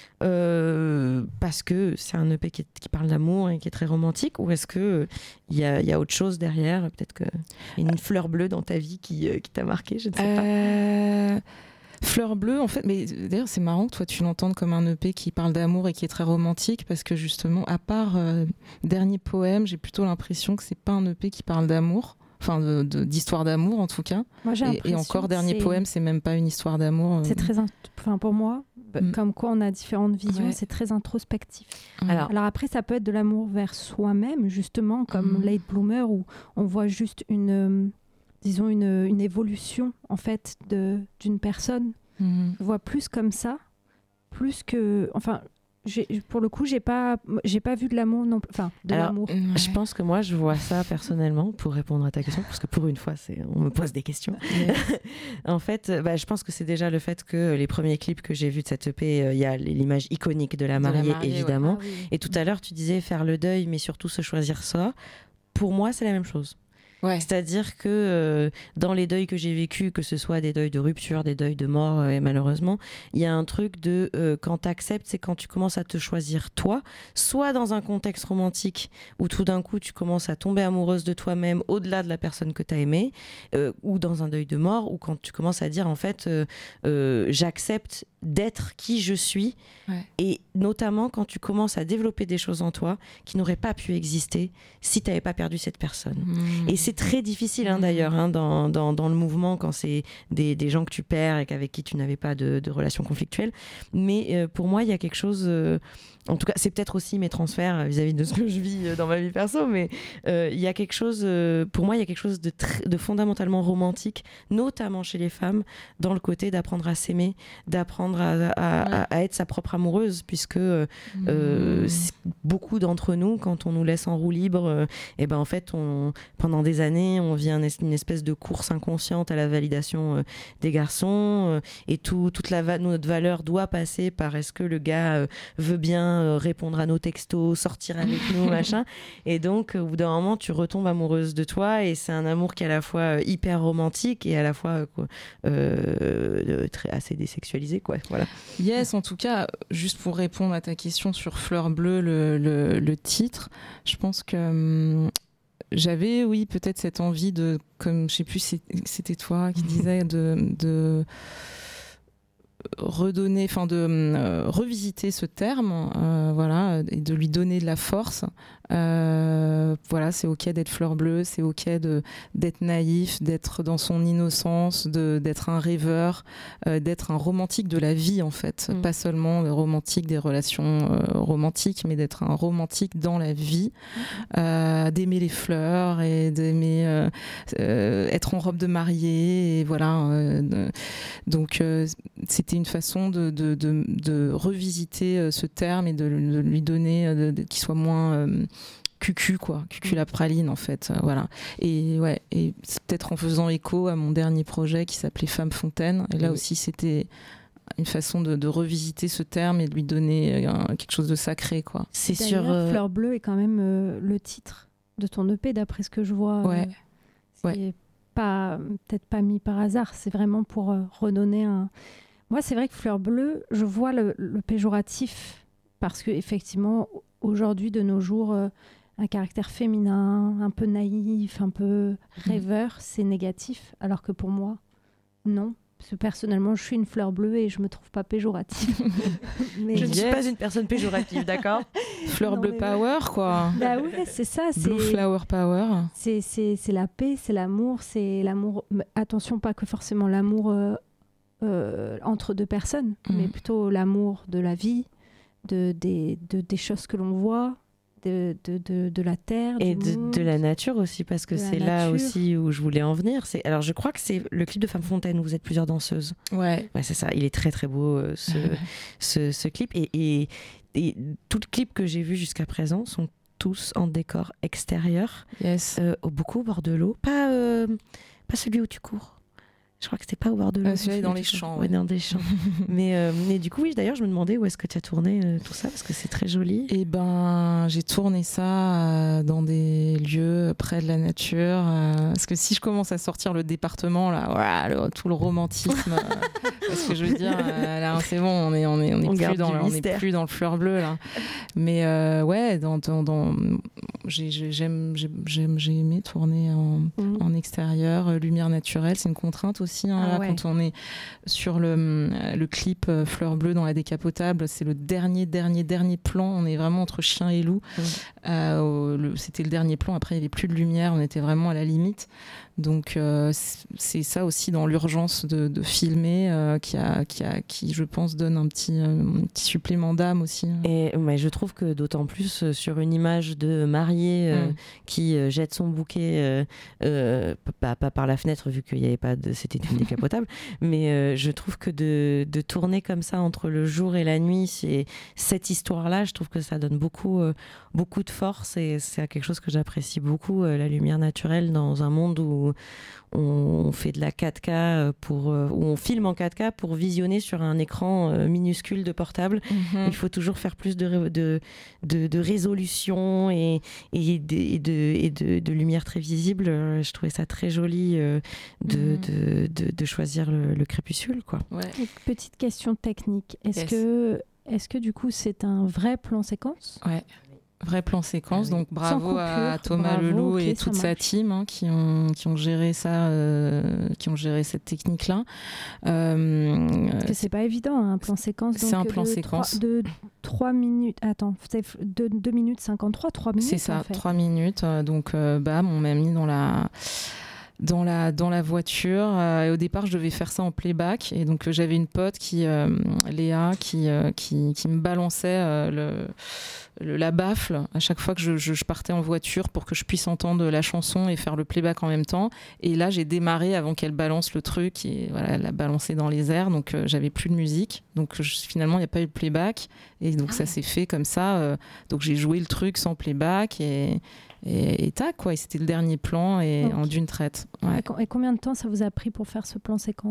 Euh, parce que c'est un E P qui, est, qui parle d'amour et qui est très romantique, ou est-ce qu'il y a, y a autre chose derrière, peut-être qu'il y a une fleur bleue dans ta vie qui, euh, qui t'a marqué, je ne sais euh... pas. Fleur bleue, en fait, mais d'ailleurs c'est marrant que toi tu l'entendes comme un E P qui parle d'amour et qui est très romantique, parce que justement, à part euh, Dernier poème, j'ai plutôt l'impression que c'est pas un E P qui parle d'amour. Enfin, de, de, d'histoire d'amour en tout cas. Moi, j'ai et, et encore, Dernier c'est... poème, c'est même pas une histoire d'amour. C'est très, int... enfin, pour moi, mm. comme quoi on a différentes visions, ouais. c'est très introspectif. Mm. Alors... Alors après, ça peut être de l'amour vers soi-même, justement, comme mm. Late Bloomer, où on voit juste une, euh, disons une, une évolution en fait de d'une personne. Mm. Je vois plus comme ça, plus que, enfin. J'ai, pour le coup, j'ai pas, j'ai pas vu de l'amour non, enfin de Alors, l'amour. Ouais. Je pense que moi, je vois ça personnellement pour répondre à ta question, parce que pour une fois, c'est, on me pose des questions. Yeah. En fait, bah, je pense que c'est déjà le fait que les premiers clips que j'ai vus de cette E P, il euh, y a l'image iconique de la mariée, de la mariée évidemment. Ouais. Ah, oui. Et tout à l'heure, tu disais faire le deuil, mais surtout se choisir soi. Pour moi, c'est la même chose. Ouais. C'est-à-dire que euh, dans les deuils que j'ai vécus, que ce soit des deuils de rupture, des deuils de mort, euh, et malheureusement, il y a un truc de euh, quand t'acceptes, c'est quand tu commences à te choisir toi, soit dans un contexte romantique où tout d'un coup tu commences à tomber amoureuse de toi-même au-delà de la personne que t'as aimée, euh, ou dans un deuil de mort, ou quand tu commences à dire en fait euh, euh, j'accepte d'être qui je suis, ouais. Et notamment quand tu commences à développer des choses en toi qui n'auraient pas pu exister si tu n'avais pas perdu cette personne. Mmh. Et c'est très difficile hein, d'ailleurs hein, dans, dans, dans le mouvement quand c'est des, des gens que tu perds et qu'avec qui tu n'avais pas de, de relation conflictuelle. Mais euh, pour moi, il y a quelque chose... Euh, en tout cas, c'est peut-être aussi mes transferts vis-à-vis de ce que je vis dans ma vie perso, mais il euh, y a quelque chose, euh, pour moi, il y a quelque chose de, tr- de fondamentalement romantique, notamment chez les femmes, dans le côté d'apprendre à s'aimer, d'apprendre à, à, ouais. à, à être sa propre amoureuse, puisque euh, mmh. euh, beaucoup d'entre nous, quand on nous laisse en roue libre, euh, et ben en fait, on, pendant des années, on vit un, une espèce de course inconsciente à la validation euh, des garçons, euh, et tout, toute la va- notre valeur doit passer par est-ce que le gars euh, veut bien répondre à nos textos, sortir avec nous, machin. Et donc, au bout d'un moment, tu retombes amoureuse de toi, et c'est un amour qui est à la fois hyper romantique et à la fois quoi, euh, très, assez désexualisé, quoi. Voilà. Yes, en tout cas, juste pour répondre à ta question sur Fleur bleue, le, le, le titre, je pense que hum, j'avais, oui, peut-être cette envie de, comme je sais plus, c'était toi qui disais, de... de redonner, enfin de euh, revisiter ce terme, euh, voilà, et de lui donner de la force. Euh, voilà, c'est ok d'être fleur bleue, c'est ok de d'être naïf, d'être dans son innocence, de d'être un rêveur, euh, d'être un romantique de la vie en fait, mmh. pas seulement le romantique des relations euh, romantiques, mais d'être un romantique dans la vie, euh, d'aimer les fleurs et d'aimer euh, euh, être en robe de mariée, et voilà. Euh, de, donc euh, c'était une façon de, de, de, de revisiter ce terme et de, de lui donner, de, de, qu'il soit moins euh, cucu, quoi, cucu la praline en fait, voilà. Et ouais, et c'est peut-être en faisant écho à mon dernier projet qui s'appelait Femme Fontaine, et là oui. aussi c'était une façon de, de revisiter ce terme et de lui donner un, quelque chose de sacré, quoi. C'est sur euh... Fleur bleue est quand même euh, le titre de ton E P d'après ce que je vois. Ouais. Euh, c'est ouais. pas peut-être pas mis par hasard, c'est vraiment pour euh, redonner un. Moi, c'est vrai que Fleur bleue, je vois le, le péjoratif parce que effectivement, aujourd'hui, de nos jours, euh, un caractère féminin, un peu naïf, un peu rêveur, mmh. c'est négatif. Alors que pour moi, non. Parce que personnellement, je suis une fleur bleue et je me trouve pas péjorative. Mais je ne suis pas une personne péjorative, d'accord. Fleur non, bleue mais... power, quoi. Bah ouais, c'est ça. C'est... Blue flower power. C'est, c'est, c'est la paix, c'est l'amour, c'est l'amour. Attention, pas que forcément l'amour euh, euh, entre deux personnes, mmh. mais plutôt l'amour de la vie, de, des, de, des choses que l'on voit. De, de, de, de la terre et du de, monde. de la nature aussi, parce que de c'est là aussi où je voulais en venir. C'est... Alors je crois que c'est le clip de Femme Fontaine où vous êtes plusieurs danseuses. Ouais, ouais c'est ça, il est très très beau euh, ce, ce, ce clip et, et, et tous les clips que j'ai vus jusqu'à présent sont tous en décor extérieur, yes. euh, beaucoup au bord de l'eau, pas, euh, pas celui où tu cours. Je crois que c'était pas au bord de l'eau. Euh, celui-là est dans les champs. Ouais, dans des champs. mais, euh, mais du coup, oui, d'ailleurs, je me demandais où est-ce que tu as tourné euh, tout ça, parce que c'est très joli. Eh ben, j'ai tourné ça euh, dans des lieux près de la nature. Euh, parce que si je commence à sortir le département, là, voilà, le, tout le romantisme. euh, parce que je veux dire, euh, là, c'est bon, on est, on est, on est, on plus, dans, on est plus dans le fleur bleu, là. Mais euh, ouais, dans, dans, dans, j'ai, j'aime, j'aime, j'ai aimé tourner en, mmh. en extérieur, euh, lumière naturelle, c'est une contrainte aussi. Hein, ah, là, ouais. Quand on est sur le, le clip euh, Fleur Bleue dans la décapotable, c'est le dernier, dernier, dernier plan. On est vraiment entre chien et loup. Mmh. Euh, au, le, c'était le dernier plan. Après, il n'y avait plus de lumière. On était vraiment à la limite. Donc, euh, c'est ça aussi dans l'urgence de, de filmer euh, qui, a, qui, a, qui, je pense, donne un petit, un petit supplément d'âme aussi. Et mais je trouve que d'autant plus euh, sur une image de mariée euh, mmh. qui euh, jette son bouquet, euh, euh, pas, pas par la fenêtre vu qu'il n'y avait pas de, c'était une décapotable, mais euh, je trouve que de, de tourner comme ça entre le jour et la nuit, c'est cette histoire-là, je trouve que ça donne beaucoup, euh, beaucoup de force et c'est quelque chose que j'apprécie beaucoup, euh, la lumière naturelle dans un monde où on fait de la quatre K pour, où on filme en quatre K pour visionner sur un écran minuscule de portable. Mm-hmm. Il faut toujours faire plus de, de, de, de résolution et, et, de, et, de, et de, de lumière très visible. Je trouvais ça très joli de, mm-hmm. de, de, de choisir le, le crépuscule, quoi. Ouais. Petite question technique. Est-ce, yes. que, est-ce que du coup c'est un vrai plan séquence ? Ouais. Vrai plan séquence, ah oui. donc bravo coupure, à Thomas bravo, Leloup okay, et toute sa team hein, qui, ont, qui ont géré ça, euh, qui ont géré cette technique-là. Euh, Parce que c'est pas évident, un plan séquence. C'est donc un plan de séquence. trois, de trois minutes, attends, de deux minutes cinquante-trois, trois minutes. C'est ça, en fait. trois minutes. Donc, euh, bam, on m'a mis dans la... Dans la, dans la voiture. Euh, et au départ, je devais faire ça en playback. Et donc, euh, j'avais une pote, qui, euh, Léa, qui, euh, qui, qui me balançait euh, le, le, la baffle à chaque fois que je, je, je partais en voiture pour que je puisse entendre la chanson et faire le playback en même temps. Et là, j'ai démarré avant qu'elle balance le truc. Et voilà, elle l'a balancé dans les airs. Donc, euh, j'avais plus de musique. Donc, je, finalement, il n'y a pas eu de playback. Et donc, ah. ça s'est fait comme ça. Euh, donc, j'ai joué le truc sans playback. Et... Et, et tac, quoi. Et c'était le dernier plan et okay. en d'une traite. Ouais. Et combien de temps ça vous a pris pour faire ce plan séquence ?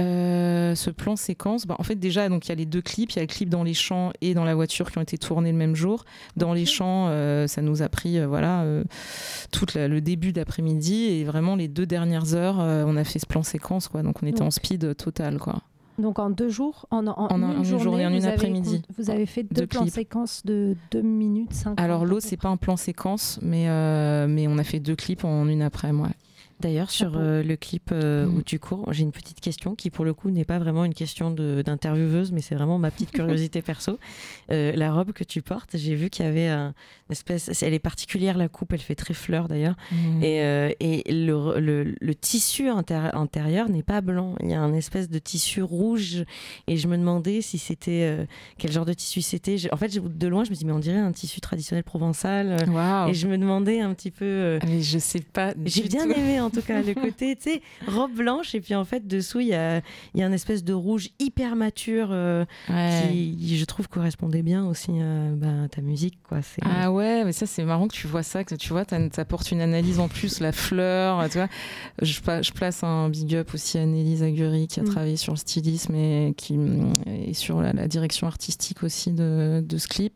Euh, ce plan séquence, bah, en fait déjà donc il y a les deux clips, il y a le clip dans les champs et dans la voiture qui ont été tournés le même jour. Dans okay. les champs, euh, ça nous a pris euh, voilà euh, tout la, le début d'après-midi et vraiment les deux dernières heures, euh, on a fait ce plan séquence quoi. Donc on était donc. en speed total quoi. Donc en deux jours, en, en, en, une, en une journée, journée, en une vous après-midi. Avez, vous avez fait deux, deux plans clips. séquences de deux minutes cinquante. Alors l'eau, c'est pas un plan séquence, mais, euh, mais on a fait deux clips en une après-midi. Ouais. D'ailleurs, sur euh, le clip euh, mmh. où tu cours, j'ai une petite question qui, pour le coup, n'est pas vraiment une question de, d'intervieweuse, mais c'est vraiment ma petite curiosité perso. Euh, la robe que tu portes, j'ai vu qu'il y avait un, une espèce... Elle est particulière, la coupe, elle fait très fleur, d'ailleurs. Mmh. Et, euh, et le, le, le tissu inter- intérieur n'est pas blanc. Il y a un espèce de tissu rouge. Et je me demandais si c'était... Euh, quel genre de tissu c'était. Je, en fait, de loin, je me dis, mais on dirait un tissu traditionnel provençal. Wow. Et je me demandais un petit peu... Euh, mais je sais pas J'ai bien tout. aimé, en tout cas, le côté, tu sais, robe blanche, et puis en fait, dessous, il y a, y a une espèce de rouge hyper mature euh, ouais. qui, je trouve, correspondait bien aussi à bah, ta musique, quoi. C'est... Ah ouais, mais ça, c'est marrant que tu vois ça, que tu vois, t'apportes une analyse en plus, la fleur, tu vois. Je, je place un big up aussi à Annelise Aguery, qui a mmh. travaillé sur le stylisme et qui est sur la, la direction artistique aussi de, de ce clip.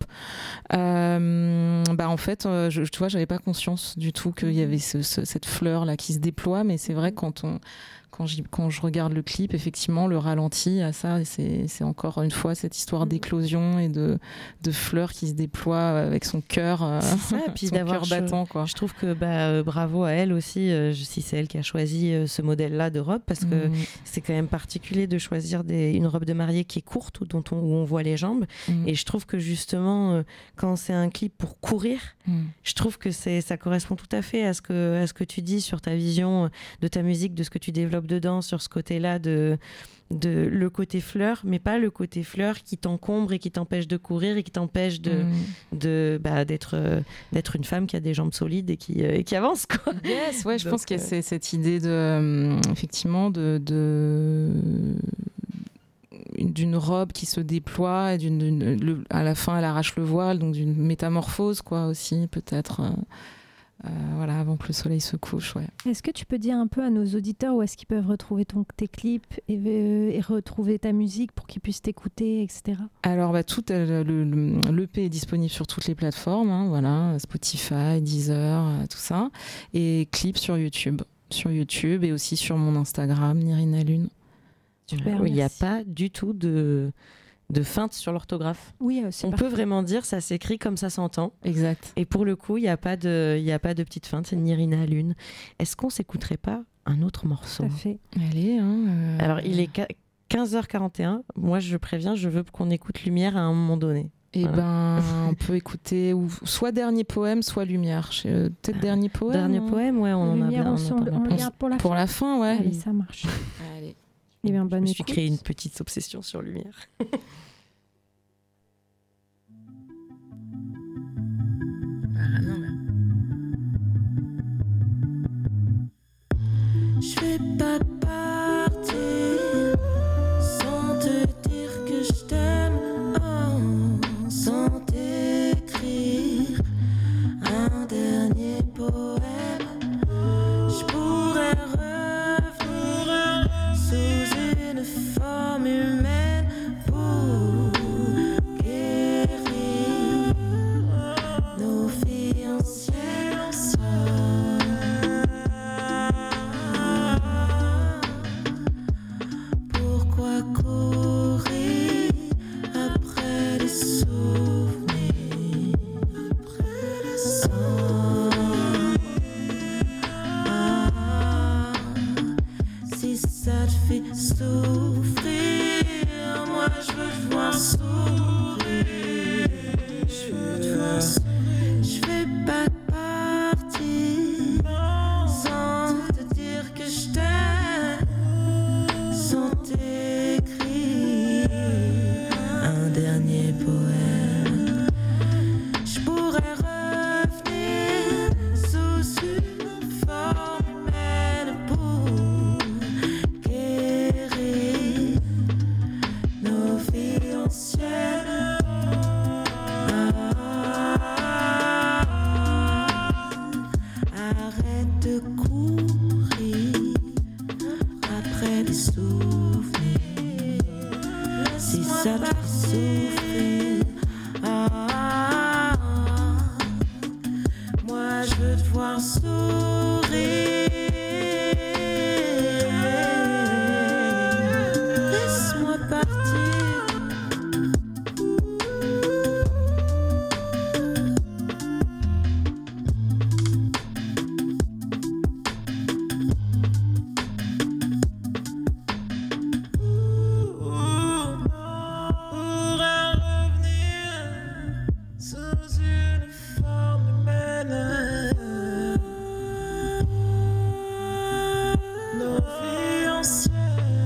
Euh, bah, en fait, je, tu vois, j'avais pas conscience du tout qu'il y avait ce, ce, cette fleur-là qui se déploie. Mais c'est vrai que quand on, quand, j'y, quand je regarde le clip, effectivement, le ralenti, à ça, c'est, c'est encore une fois cette histoire d'éclosion et de, de fleurs qui se déploient avec son cœur, euh, c'est ça, et puis son d'avoir cœur battant, quoi. Je trouve que bah, euh, bravo à elle aussi, euh, si c'est elle qui a choisi euh, ce modèle-là de robe, parce que Mmh. c'est quand même particulier de choisir des, une robe de mariée qui est courte, ou dont on, où on voit les jambes. Mmh. Et je trouve que justement, euh, quand c'est un clip pour courir, Mmh. je trouve que c'est, ça correspond tout à fait à ce, que, à ce que tu dis sur ta vision de ta musique, de ce que tu développes dedans, sur ce côté-là de, de le côté fleur, mais pas le côté fleur qui t'encombre et qui t'empêche de courir et qui t'empêche de, Mmh. de, bah, d'être, euh, d'être une femme qui a des jambes solides et qui, euh, et qui avance, quoi. Yes, ouais, je Donc, pense qu'il y a euh, c'est- cette idée de, euh, effectivement, de, de d'une robe qui se déploie et d'une, d'une- le- à la fin elle arrache le voile, donc d'une métamorphose, quoi, aussi, peut-être, euh, euh, voilà, avant que le soleil se couche, ouais. Est-ce que tu peux dire un peu à nos auditeurs où est-ce qu'ils peuvent retrouver ton, tes clips et, euh, et retrouver ta musique pour qu'ils puissent t'écouter, et cetera. Alors, bah, tout, euh, le, le, l'E P est disponible sur toutes les plateformes, hein, voilà, Spotify, Deezer, euh, tout ça, et clip sur YouTube, sur YouTube et aussi sur mon Instagram, Nirina Lune. Super, où il n'y a merci. pas du tout de, de feinte sur l'orthographe. Oui, euh, c'est On parfait. peut vraiment dire ça s'écrit comme ça s'entend. Exact. Et pour le coup, il n'y a pas de, il y a pas de petite feinte. C'est Nirina Lune. Est-ce qu'on s'écouterait pas un autre morceau? Tout à fait. Allez, hein, euh, Alors, il est qua- quinze heures quarante et un. Moi, je préviens, je veux qu'on écoute Lumière à un moment donné. Et Voilà. ben, on peut écouter ou, soit Dernier Poème, soit Lumière. Je- euh, peut-être Dernier Poème. Dernier hein. poème, ouais, on en a Lumière, bien. on, on en s'en- parle on le après. garde pour la Pour fin. la fin, ouais. Allez, ça marche. Allez. Eh bien, Je bonne me suis écoute. créé une petite obsession sur Lumière. Ah, non, mais... Je vais pas partir sans te dire que je t'aime, oh, sans t'écrire un dernier poème. Je pourrais revenir sous une forme humaine pour guérir nos vies anciennes. Pourquoi courir après les souvenirs, après les souvenirs? Ah, si ça te fait souffrir, moi je veux te voir sourire. Je veux te voir sourire. Je vais pas partir sans te dire que je t'aime, sans t'écrire un dernier poème. Je pourrais revenir sous une forme humaine pour guérir nos vies anciennes. Arrête de courir après les souvenirs. Si ça te fait souffrir, ah, moi je veux te voir sourire. Laisse-moi partir. Pourra revenir sous une forme humaine. Nos vies anciennes.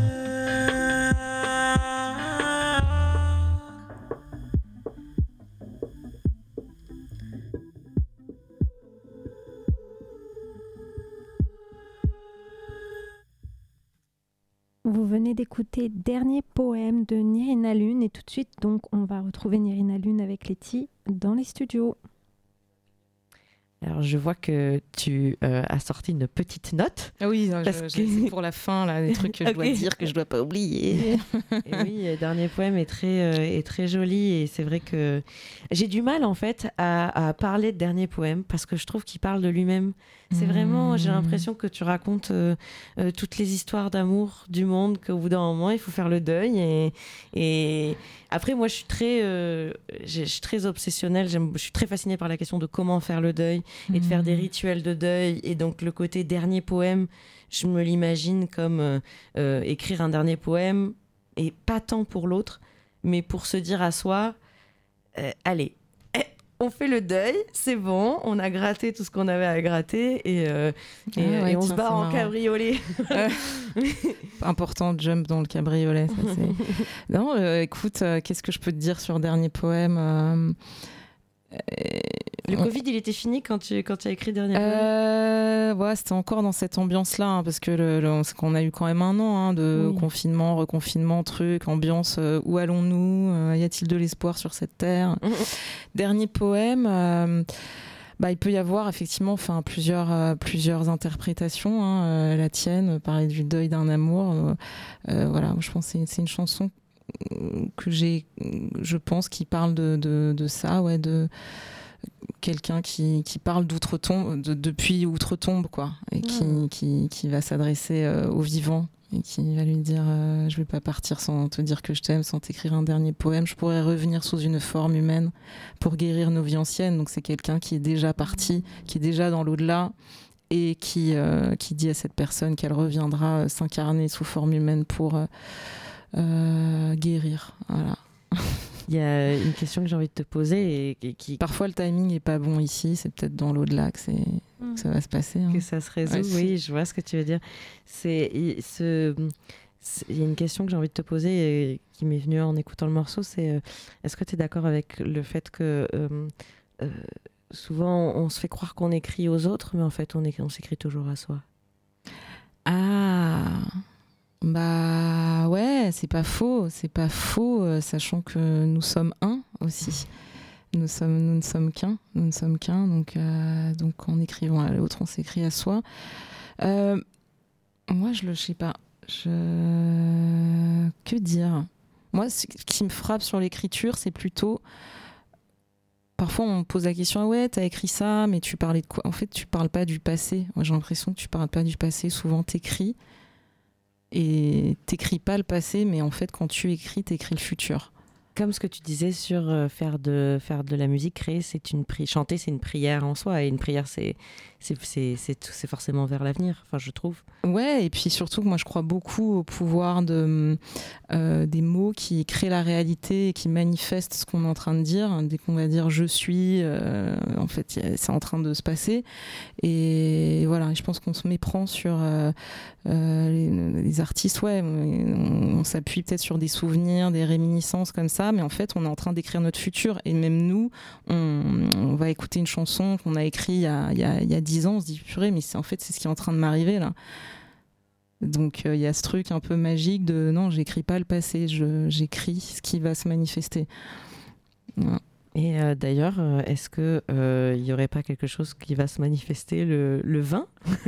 Vous venez d'écouter Dernier Poème de Nirina Lune et tout de suite, donc, on va retrouver Nirina Lune avec Letty dans les studios. Alors, je vois que tu euh, as sorti une petite note. Ah oui, non, Parce je, que- je- c'est pour la fin, là, des trucs que je dois Ok. dire, que je dois pas oublier. Et oui, le dernier poème est très, euh, est très joli et c'est vrai que j'ai du mal en fait à, à parler de dernier poème parce que je trouve qu'il parle de lui-même. C'est Mmh. vraiment, j'ai l'impression que tu racontes euh, euh, toutes les histoires d'amour du monde, qu'au bout d'un moment il faut faire le deuil. Et, et après, moi je suis très, euh, je suis très obsessionnelle, j'aime- je suis très fascinée par la question de comment faire le deuil et de faire des rituels de deuil. Et donc le côté dernier poème, je me l'imagine comme euh, euh, écrire un dernier poème, et pas tant pour l'autre, mais pour se dire à soi, euh, allez, eh, on fait le deuil, c'est bon, on a gratté tout ce qu'on avait à gratter, et, euh, et, Ah ouais, et on tiens, se barre c'est en marrant. cabriolet. Important, jump dans le cabriolet. Ça, c'est... non, euh, écoute, euh, qu'est-ce que je peux te dire sur dernier poème euh, Le on- Covid, il était fini quand tu, quand tu as écrit le dernier poème Euh, ouais, c'était encore dans cette ambiance-là, hein, parce que le, le- c'est qu'on a eu quand même un an hein, de Oui. confinement, reconfinement, truc, ambiance. Euh, où allons-nous Euh, Y a-t-il de l'espoir sur cette terre Dernier poème. euh, bah, il peut y avoir effectivement, enfin, plusieurs, euh, plusieurs interprétations. Hein, euh, la tienne, euh, parler du deuil d'un amour. euh, euh, voilà, je pense que c'est, c'est une chanson que j'ai, je pense, qui parle de, de, de ça, ouais, de quelqu'un qui, qui parle d'outre-tombe, de, depuis outre-tombe, quoi, et qui, Mm. qui, qui va s'adresser euh, au vivant et qui va lui dire euh, je vais pas partir sans te dire que je t'aime, sans t'écrire un dernier poème, je pourrais revenir sous une forme humaine pour guérir nos vies anciennes. Donc c'est quelqu'un qui est déjà parti, qui est déjà dans l'au-delà et qui, euh, qui dit à cette personne qu'elle reviendra euh, s'incarner sous forme humaine pour euh, euh, guérir. Voilà. Il y a une question que j'ai envie de te poser et, et qui, Parfois le timing est pas bon ici, c'est peut-être dans l'au-delà que, c'est, que ça va se passer. Hein. que ça se résout. Ouais, si. Oui, je vois ce que tu veux dire. C'est, il, ce, c'est- il y a une question que j'ai envie de te poser et qui m'est venue en écoutant le morceau, c'est euh, est-ce que tu es d'accord avec le fait que euh, euh, souvent on se fait croire qu'on écrit aux autres, mais en fait on, est, on s'écrit toujours à soi. Ah, bah ouais, c'est pas faux, c'est pas faux, euh, sachant que nous sommes un aussi. Nous, sommes, nous ne sommes qu'un, nous ne sommes qu'un, donc, euh, donc en écrivant à l'autre, on s'écrit à soi. Euh, moi, je le sais pas. Je... Que dire ? Moi, ce qui me frappe sur l'écriture, c'est plutôt... Parfois, on me pose la question, ah ouais, t'as écrit ça, mais tu parlais de quoi ? En fait, tu parles pas du passé. Moi, j'ai l'impression que tu parles pas du passé. Souvent, t'écris et t'écris pas le passé, mais en fait, quand tu écris, t'écris le futur. Comme ce que tu disais sur euh, faire, de, faire de la musique, créer, c'est une pri- chanter, c'est une prière en soi. Et une prière, c'est, c'est, c'est, c'est, tout- c'est forcément vers l'avenir, enfin, je trouve. Ouais, et puis surtout que moi je crois beaucoup au pouvoir de, euh, des mots qui créent la réalité et qui manifestent ce qu'on est en train de dire. Dès qu'on va dire je suis, euh, en fait y a- c'est en train de se passer. Et voilà, je pense qu'on se méprend sur euh, euh, les, les artistes, ouais, on, on s'appuie peut-être sur des souvenirs, des réminiscences comme ça, mais en fait on est en train d'écrire notre futur. Et même nous, on, on va écouter une chanson qu'on a écrite il y a, il y a, il y a dix ans, on se dit purée, mais c'est, en fait c'est ce qui est en train de m'arriver là. Donc il euh, y a ce truc un peu magique de non, j'écris pas le passé, je, j'écris ce qui va se manifester. Voilà. Et euh, d'ailleurs, euh, est-ce qu'il n'y aurait pas quelque chose qui va se manifester le, le vingt ?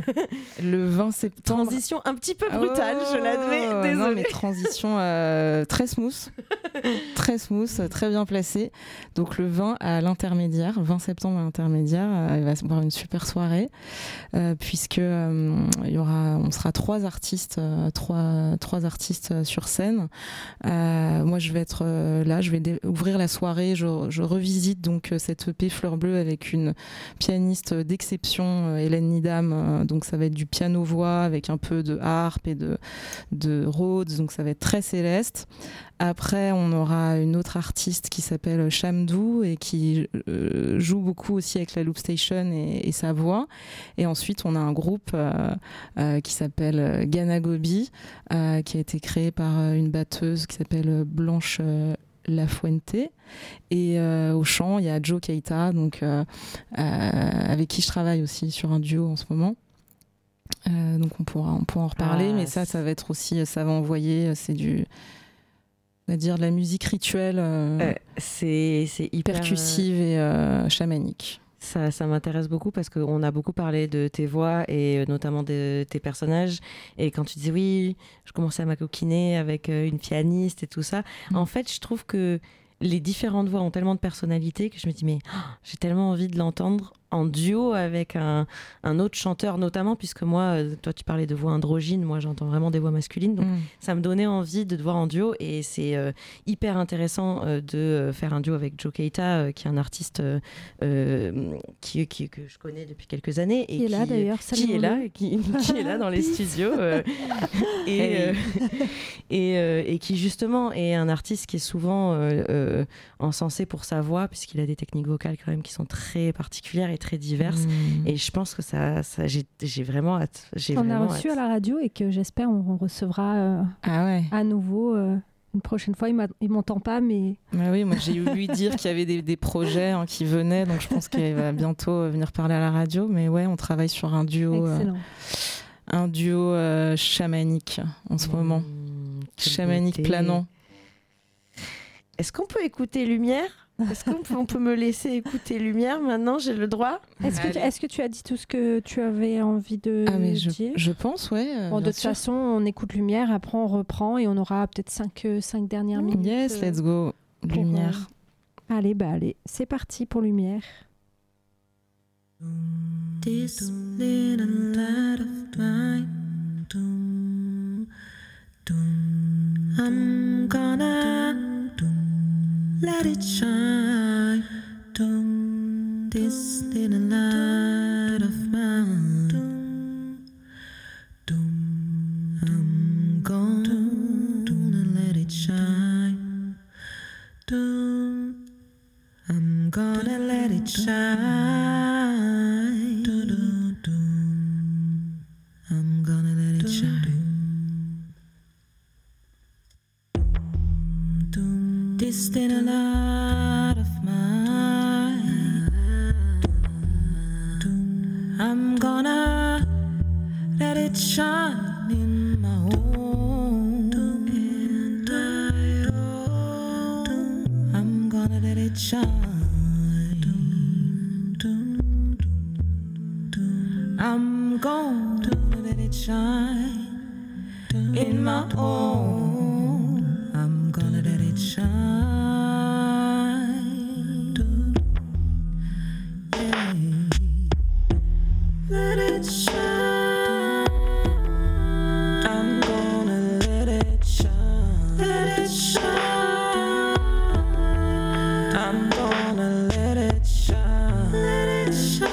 Le vingt septembre. Transition un petit peu brutale, Oh, je l'admets, non, désolée. mais transition euh, très smooth, très smooth, très bien placée. Donc le vingt à l'intermédiaire, vingt septembre à l'intermédiaire, euh, il va se voir une super soirée euh, puisque euh, il y aura, on sera trois artistes, euh, trois, trois artistes sur scène. Euh, moi, je vais être euh, là, je vais dé- ouvrir la soirée. Je, je revisite donc cette E P Fleur Bleue avec une pianiste d'exception, euh, Hélène Nidam. Euh, donc ça va être du piano-voix avec un peu de harpe et de, de Rhodes, donc ça va être très céleste. Après, on aura une autre artiste qui s'appelle Chamdou et qui euh, joue beaucoup aussi avec la Loop Station et, et sa voix. Et ensuite, on a un groupe euh, euh, qui s'appelle Ganagobi, euh, qui a été créé par une batteuse qui s'appelle Blanche euh, Lafuente. Et euh, au chant, il y a Joe Keita, donc, euh, euh, avec qui je travaille aussi sur un duo en ce moment. Euh, donc on pourra, on pourra en reparler, Ah, mais ça, c'est- ça va être aussi, ça va envoyer, c'est du... On va dire de la musique rituelle, euh, Euh, c'est, c'est hyper... percussive et euh, chamanique. Ça, ça m'intéresse beaucoup parce qu'on a beaucoup parlé de tes voix et notamment de tes personnages. Et quand tu disais oui, je commençais à m'acoquiner avec une pianiste et tout ça, mmh. en fait, je trouve que les différentes voix ont tellement de personnalité que je me dis mais oh, j'ai tellement envie de l'entendre en duo avec un, un autre chanteur, notamment puisque moi, toi tu parlais de voix androgynes, moi j'entends vraiment des voix masculines, donc mmh. ça me donnait envie de te voir en duo et c'est euh, hyper intéressant euh, de faire un duo avec Joe Keita, euh, qui est un artiste euh, qui, qui, que je connais depuis quelques années et qui est là qui, d'ailleurs, qui est là, qui, qui est là dans les studios euh, et, euh, et, euh, et qui justement est un artiste qui est souvent euh, euh, encensé pour sa voix puisqu'il a des techniques vocales quand même qui sont très particulières et très diverses mmh. et je pense que ça, ça j'ai, j'ai vraiment hâte. J'ai on vraiment a reçu hâte. à la radio et que j'espère on recevra euh, ah ouais. à nouveau euh, une prochaine fois. Il ne m'entend pas mais... Bah oui, moi j'ai eu lui dire qu'il y avait des, des projets hein, qui venaient, donc je pense qu'il va bientôt venir parler à la radio, mais ouais, on travaille sur un duo euh, un duo euh, chamanique en ce mmh, moment. Chamanique beauté. Planant. Est-ce qu'on peut écouter Lumière ? Est-ce qu'on peut, on peut me laisser écouter Lumière maintenant ? J'ai le droit ? Est-ce que, tu, est-ce que tu as dit tout ce que tu avais envie de ah, mais je, dire ? Je pense, ouais. Bon, de toute sûr. façon, on écoute Lumière, après on reprend et on aura peut-être cinq, cinq dernières minutes. Yes, let's go. Lumière. Pour, euh... Allez, bah allez, c'est parti pour Lumière. This little light of mine, doom, doom, I'm gonna let it shine, doom, this little light of mine, doom, doom, I'm gonna let it shine, doom, I'm gonna let it shine, doom, doom, I'm gonna let it shine. This little light of mine, I'm gonna let it shine in my home, and I, I'm gonna let it shine. I'm gonna let it shine in my home. I'm gonna let it shine. Yeah. Let it shine. I'm gonna let it shine. Let it shine. I'm gonna let it shine. Let it shine.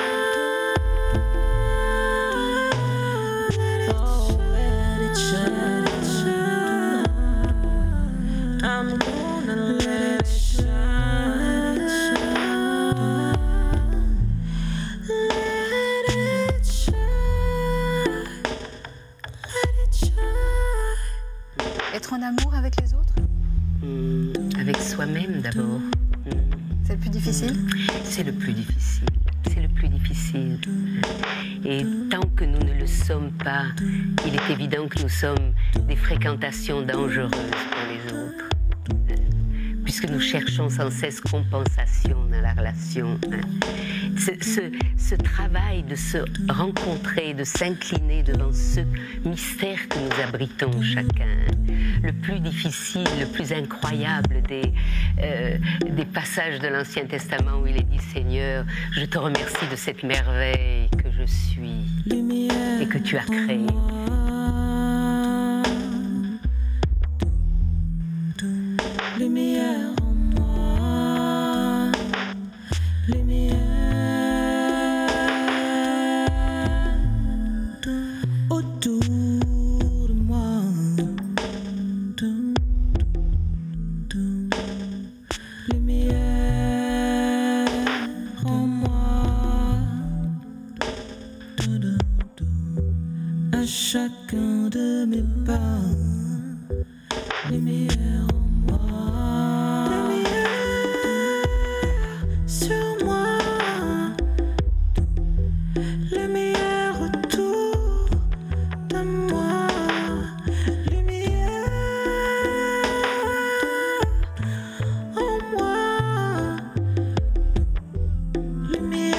Oh, let it shine. Let it shine. I'm gonna let it shine. Let it shine. Let it shine. Être en amour avec les autres ? Mmh, avec soi-même d'abord. Mmh. C'est le plus difficile ? C'est le plus difficile. C'est le plus difficile. Et tant que nous ne le sommes pas, il est évident que nous sommes des fréquentations dangereuses pour les autres. Puisque nous cherchons sans cesse compensation dans la relation. Ce, ce, ce travail de se rencontrer, de s'incliner devant ce mystère que nous abritons chacun, le plus difficile, le plus incroyable des, euh, des passages de l'Ancien Testament où il est dit « Seigneur, je te remercie de cette merveille que je suis et que tu as créée. » Lumière en moi, lumière autour de moi, lumière en moi, à chacun de mes pas, lumière en moi. Lumière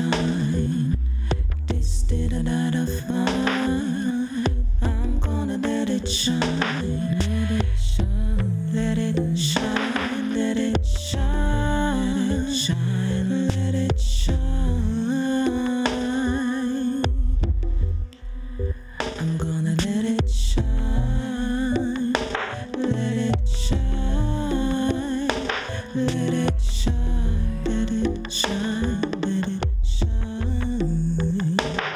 shine. This day that I find, I'm gonna let it shine. Let it shine. Let it shine. Let it shine. Shine. Let it shine. I'm gonna let it shine. Let it shine. Let it shine. Let it shine. Let it shine.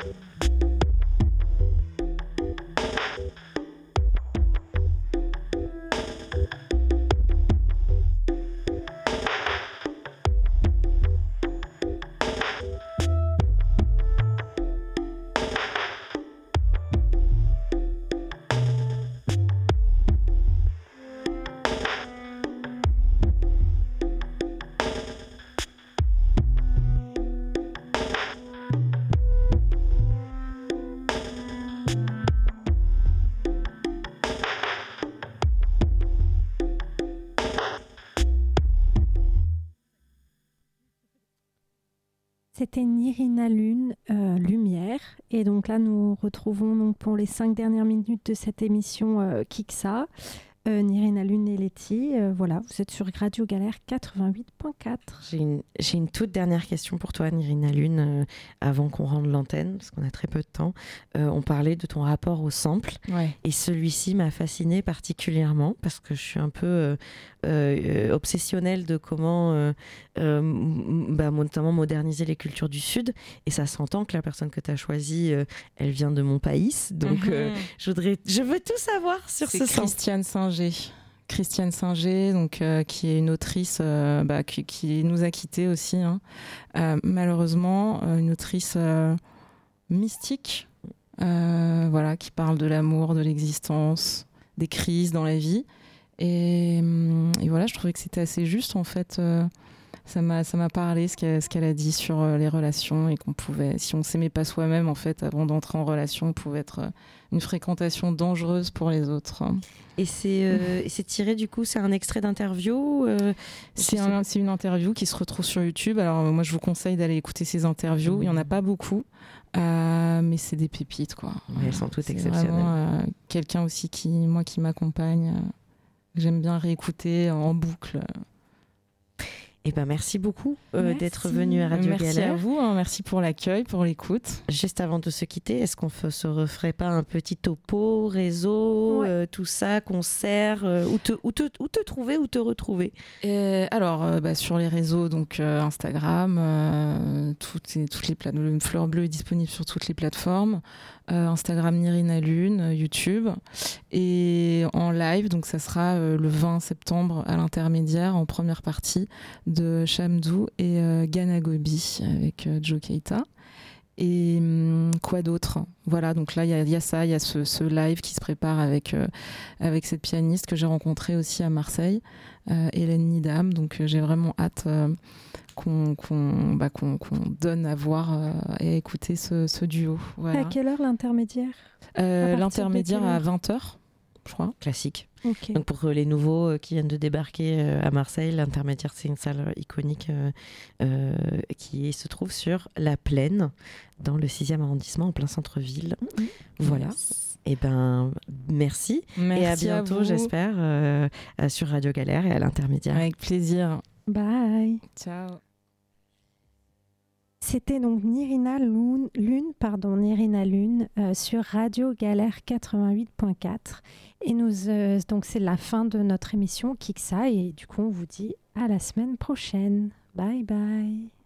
C'était Nirina Lune, euh, Lumière. Et donc là, nous retrouvons donc pour les cinq dernières minutes de cette émission euh, Kiksa, euh, Nirina Lune et Letty. Euh, voilà, vous êtes sur Radio Galère quatre-vingt-huit point quatre. J'ai une, j'ai une toute dernière question pour toi, Nirina Lune, euh, avant qu'on rende l'antenne, parce qu'on a très peu de temps. Euh, on parlait de ton rapport au sample, Ouais. et celui-ci m'a fascinée particulièrement, parce que je suis un peu euh, euh, obsessionnelle de comment, euh, euh, m- bah, notamment moderniser les cultures du Sud, et ça s'entend que la personne que tu as choisie, euh, elle vient de mon pays, donc euh, Mhm. je, voudrais, je veux tout savoir sur C'est ce sample. Christiane Singer. Christiane Singer, donc, euh, qui est une autrice euh, bah, qui, qui nous a quittés aussi, hein. Euh, malheureusement, euh, une autrice euh, mystique, euh, voilà, qui parle de l'amour, de l'existence, des crises dans la vie. Et, hum, et voilà, je trouvais que c'était assez juste, en fait. Euh, ça m'a, ça m'a parlé, ce qu'elle, ce qu'elle a dit sur euh, les relations, et qu'on pouvait, si on s'aimait pas soi-même, en fait, avant d'entrer en relation, on pouvait être euh, une fréquentation dangereuse pour les autres. Et c'est, euh, et c'est tiré, du coup, c'est un extrait d'interview euh, C'est, je sais un- pas. c'est une interview qui se retrouve sur YouTube. Alors, euh, moi, je vous conseille d'aller écouter ces interviews. Il n'y en a pas beaucoup, euh, mais c'est des pépites, quoi. Ouais, elles sont toutes C'est exceptionnelles. vraiment euh, quelqu'un aussi qui, moi, qui m'accompagne, euh, que j'aime bien réécouter en boucle. Eh ben, merci beaucoup euh, Merci. d'être venu à Radio Merci Galère. à vous, hein. Merci pour l'accueil, pour l'écoute. Juste avant de se quitter, est-ce qu'on ne se referait pas un petit topo, réseau, Ouais. euh, tout ça, concert, euh, où, te, où, te, où te trouver, où te retrouver? Et alors, euh, bah, sur les réseaux, donc euh, Instagram, euh, toutes, les, toutes les plate- le Fleur Bleue est disponible sur toutes les plateformes. Euh, Instagram Nirina Lune, euh, YouTube, et en live, donc ça sera euh, le vingt septembre à l'Intermédiaire, en première partie de Chamdou et euh, Ghana Gobi avec euh, Joe Keita. Et hum, quoi d'autre? Voilà, donc là il y, y a ça, il y a ce, ce live qui se prépare avec, euh, avec cette pianiste que j'ai rencontrée aussi à Marseille, euh, Hélène Nidam. Donc euh, j'ai vraiment hâte euh, qu'on, qu'on, bah, qu'on, qu'on donne à voir euh, et à écouter ce, ce duo. Voilà. À quelle heure l'intermédiaire? Euh, à partir de l'intermédiaire quelle heure à vingt heures, je crois. Classique. Ok. Donc pour les nouveaux euh, qui viennent de débarquer euh, à Marseille, l'Intermédiaire, c'est une salle euh, iconique euh, euh, qui se trouve sur la Plaine, dans le sixième arrondissement, en plein centre-ville. Mhm. Voilà. Et ben, merci. Merci et à bientôt, vous. j'espère, euh, euh, sur Radio Galère et à l'Intermédiaire. Avec plaisir. Bye. Ciao. C'était donc Nirina Lune, Lune, pardon, Nirina Lune euh, sur Radio Galère quatre-vingt-huit point quatre. Et nous, euh, donc c'est la fin de notre émission Kiksa. Et du coup, on vous dit à la semaine prochaine. Bye bye.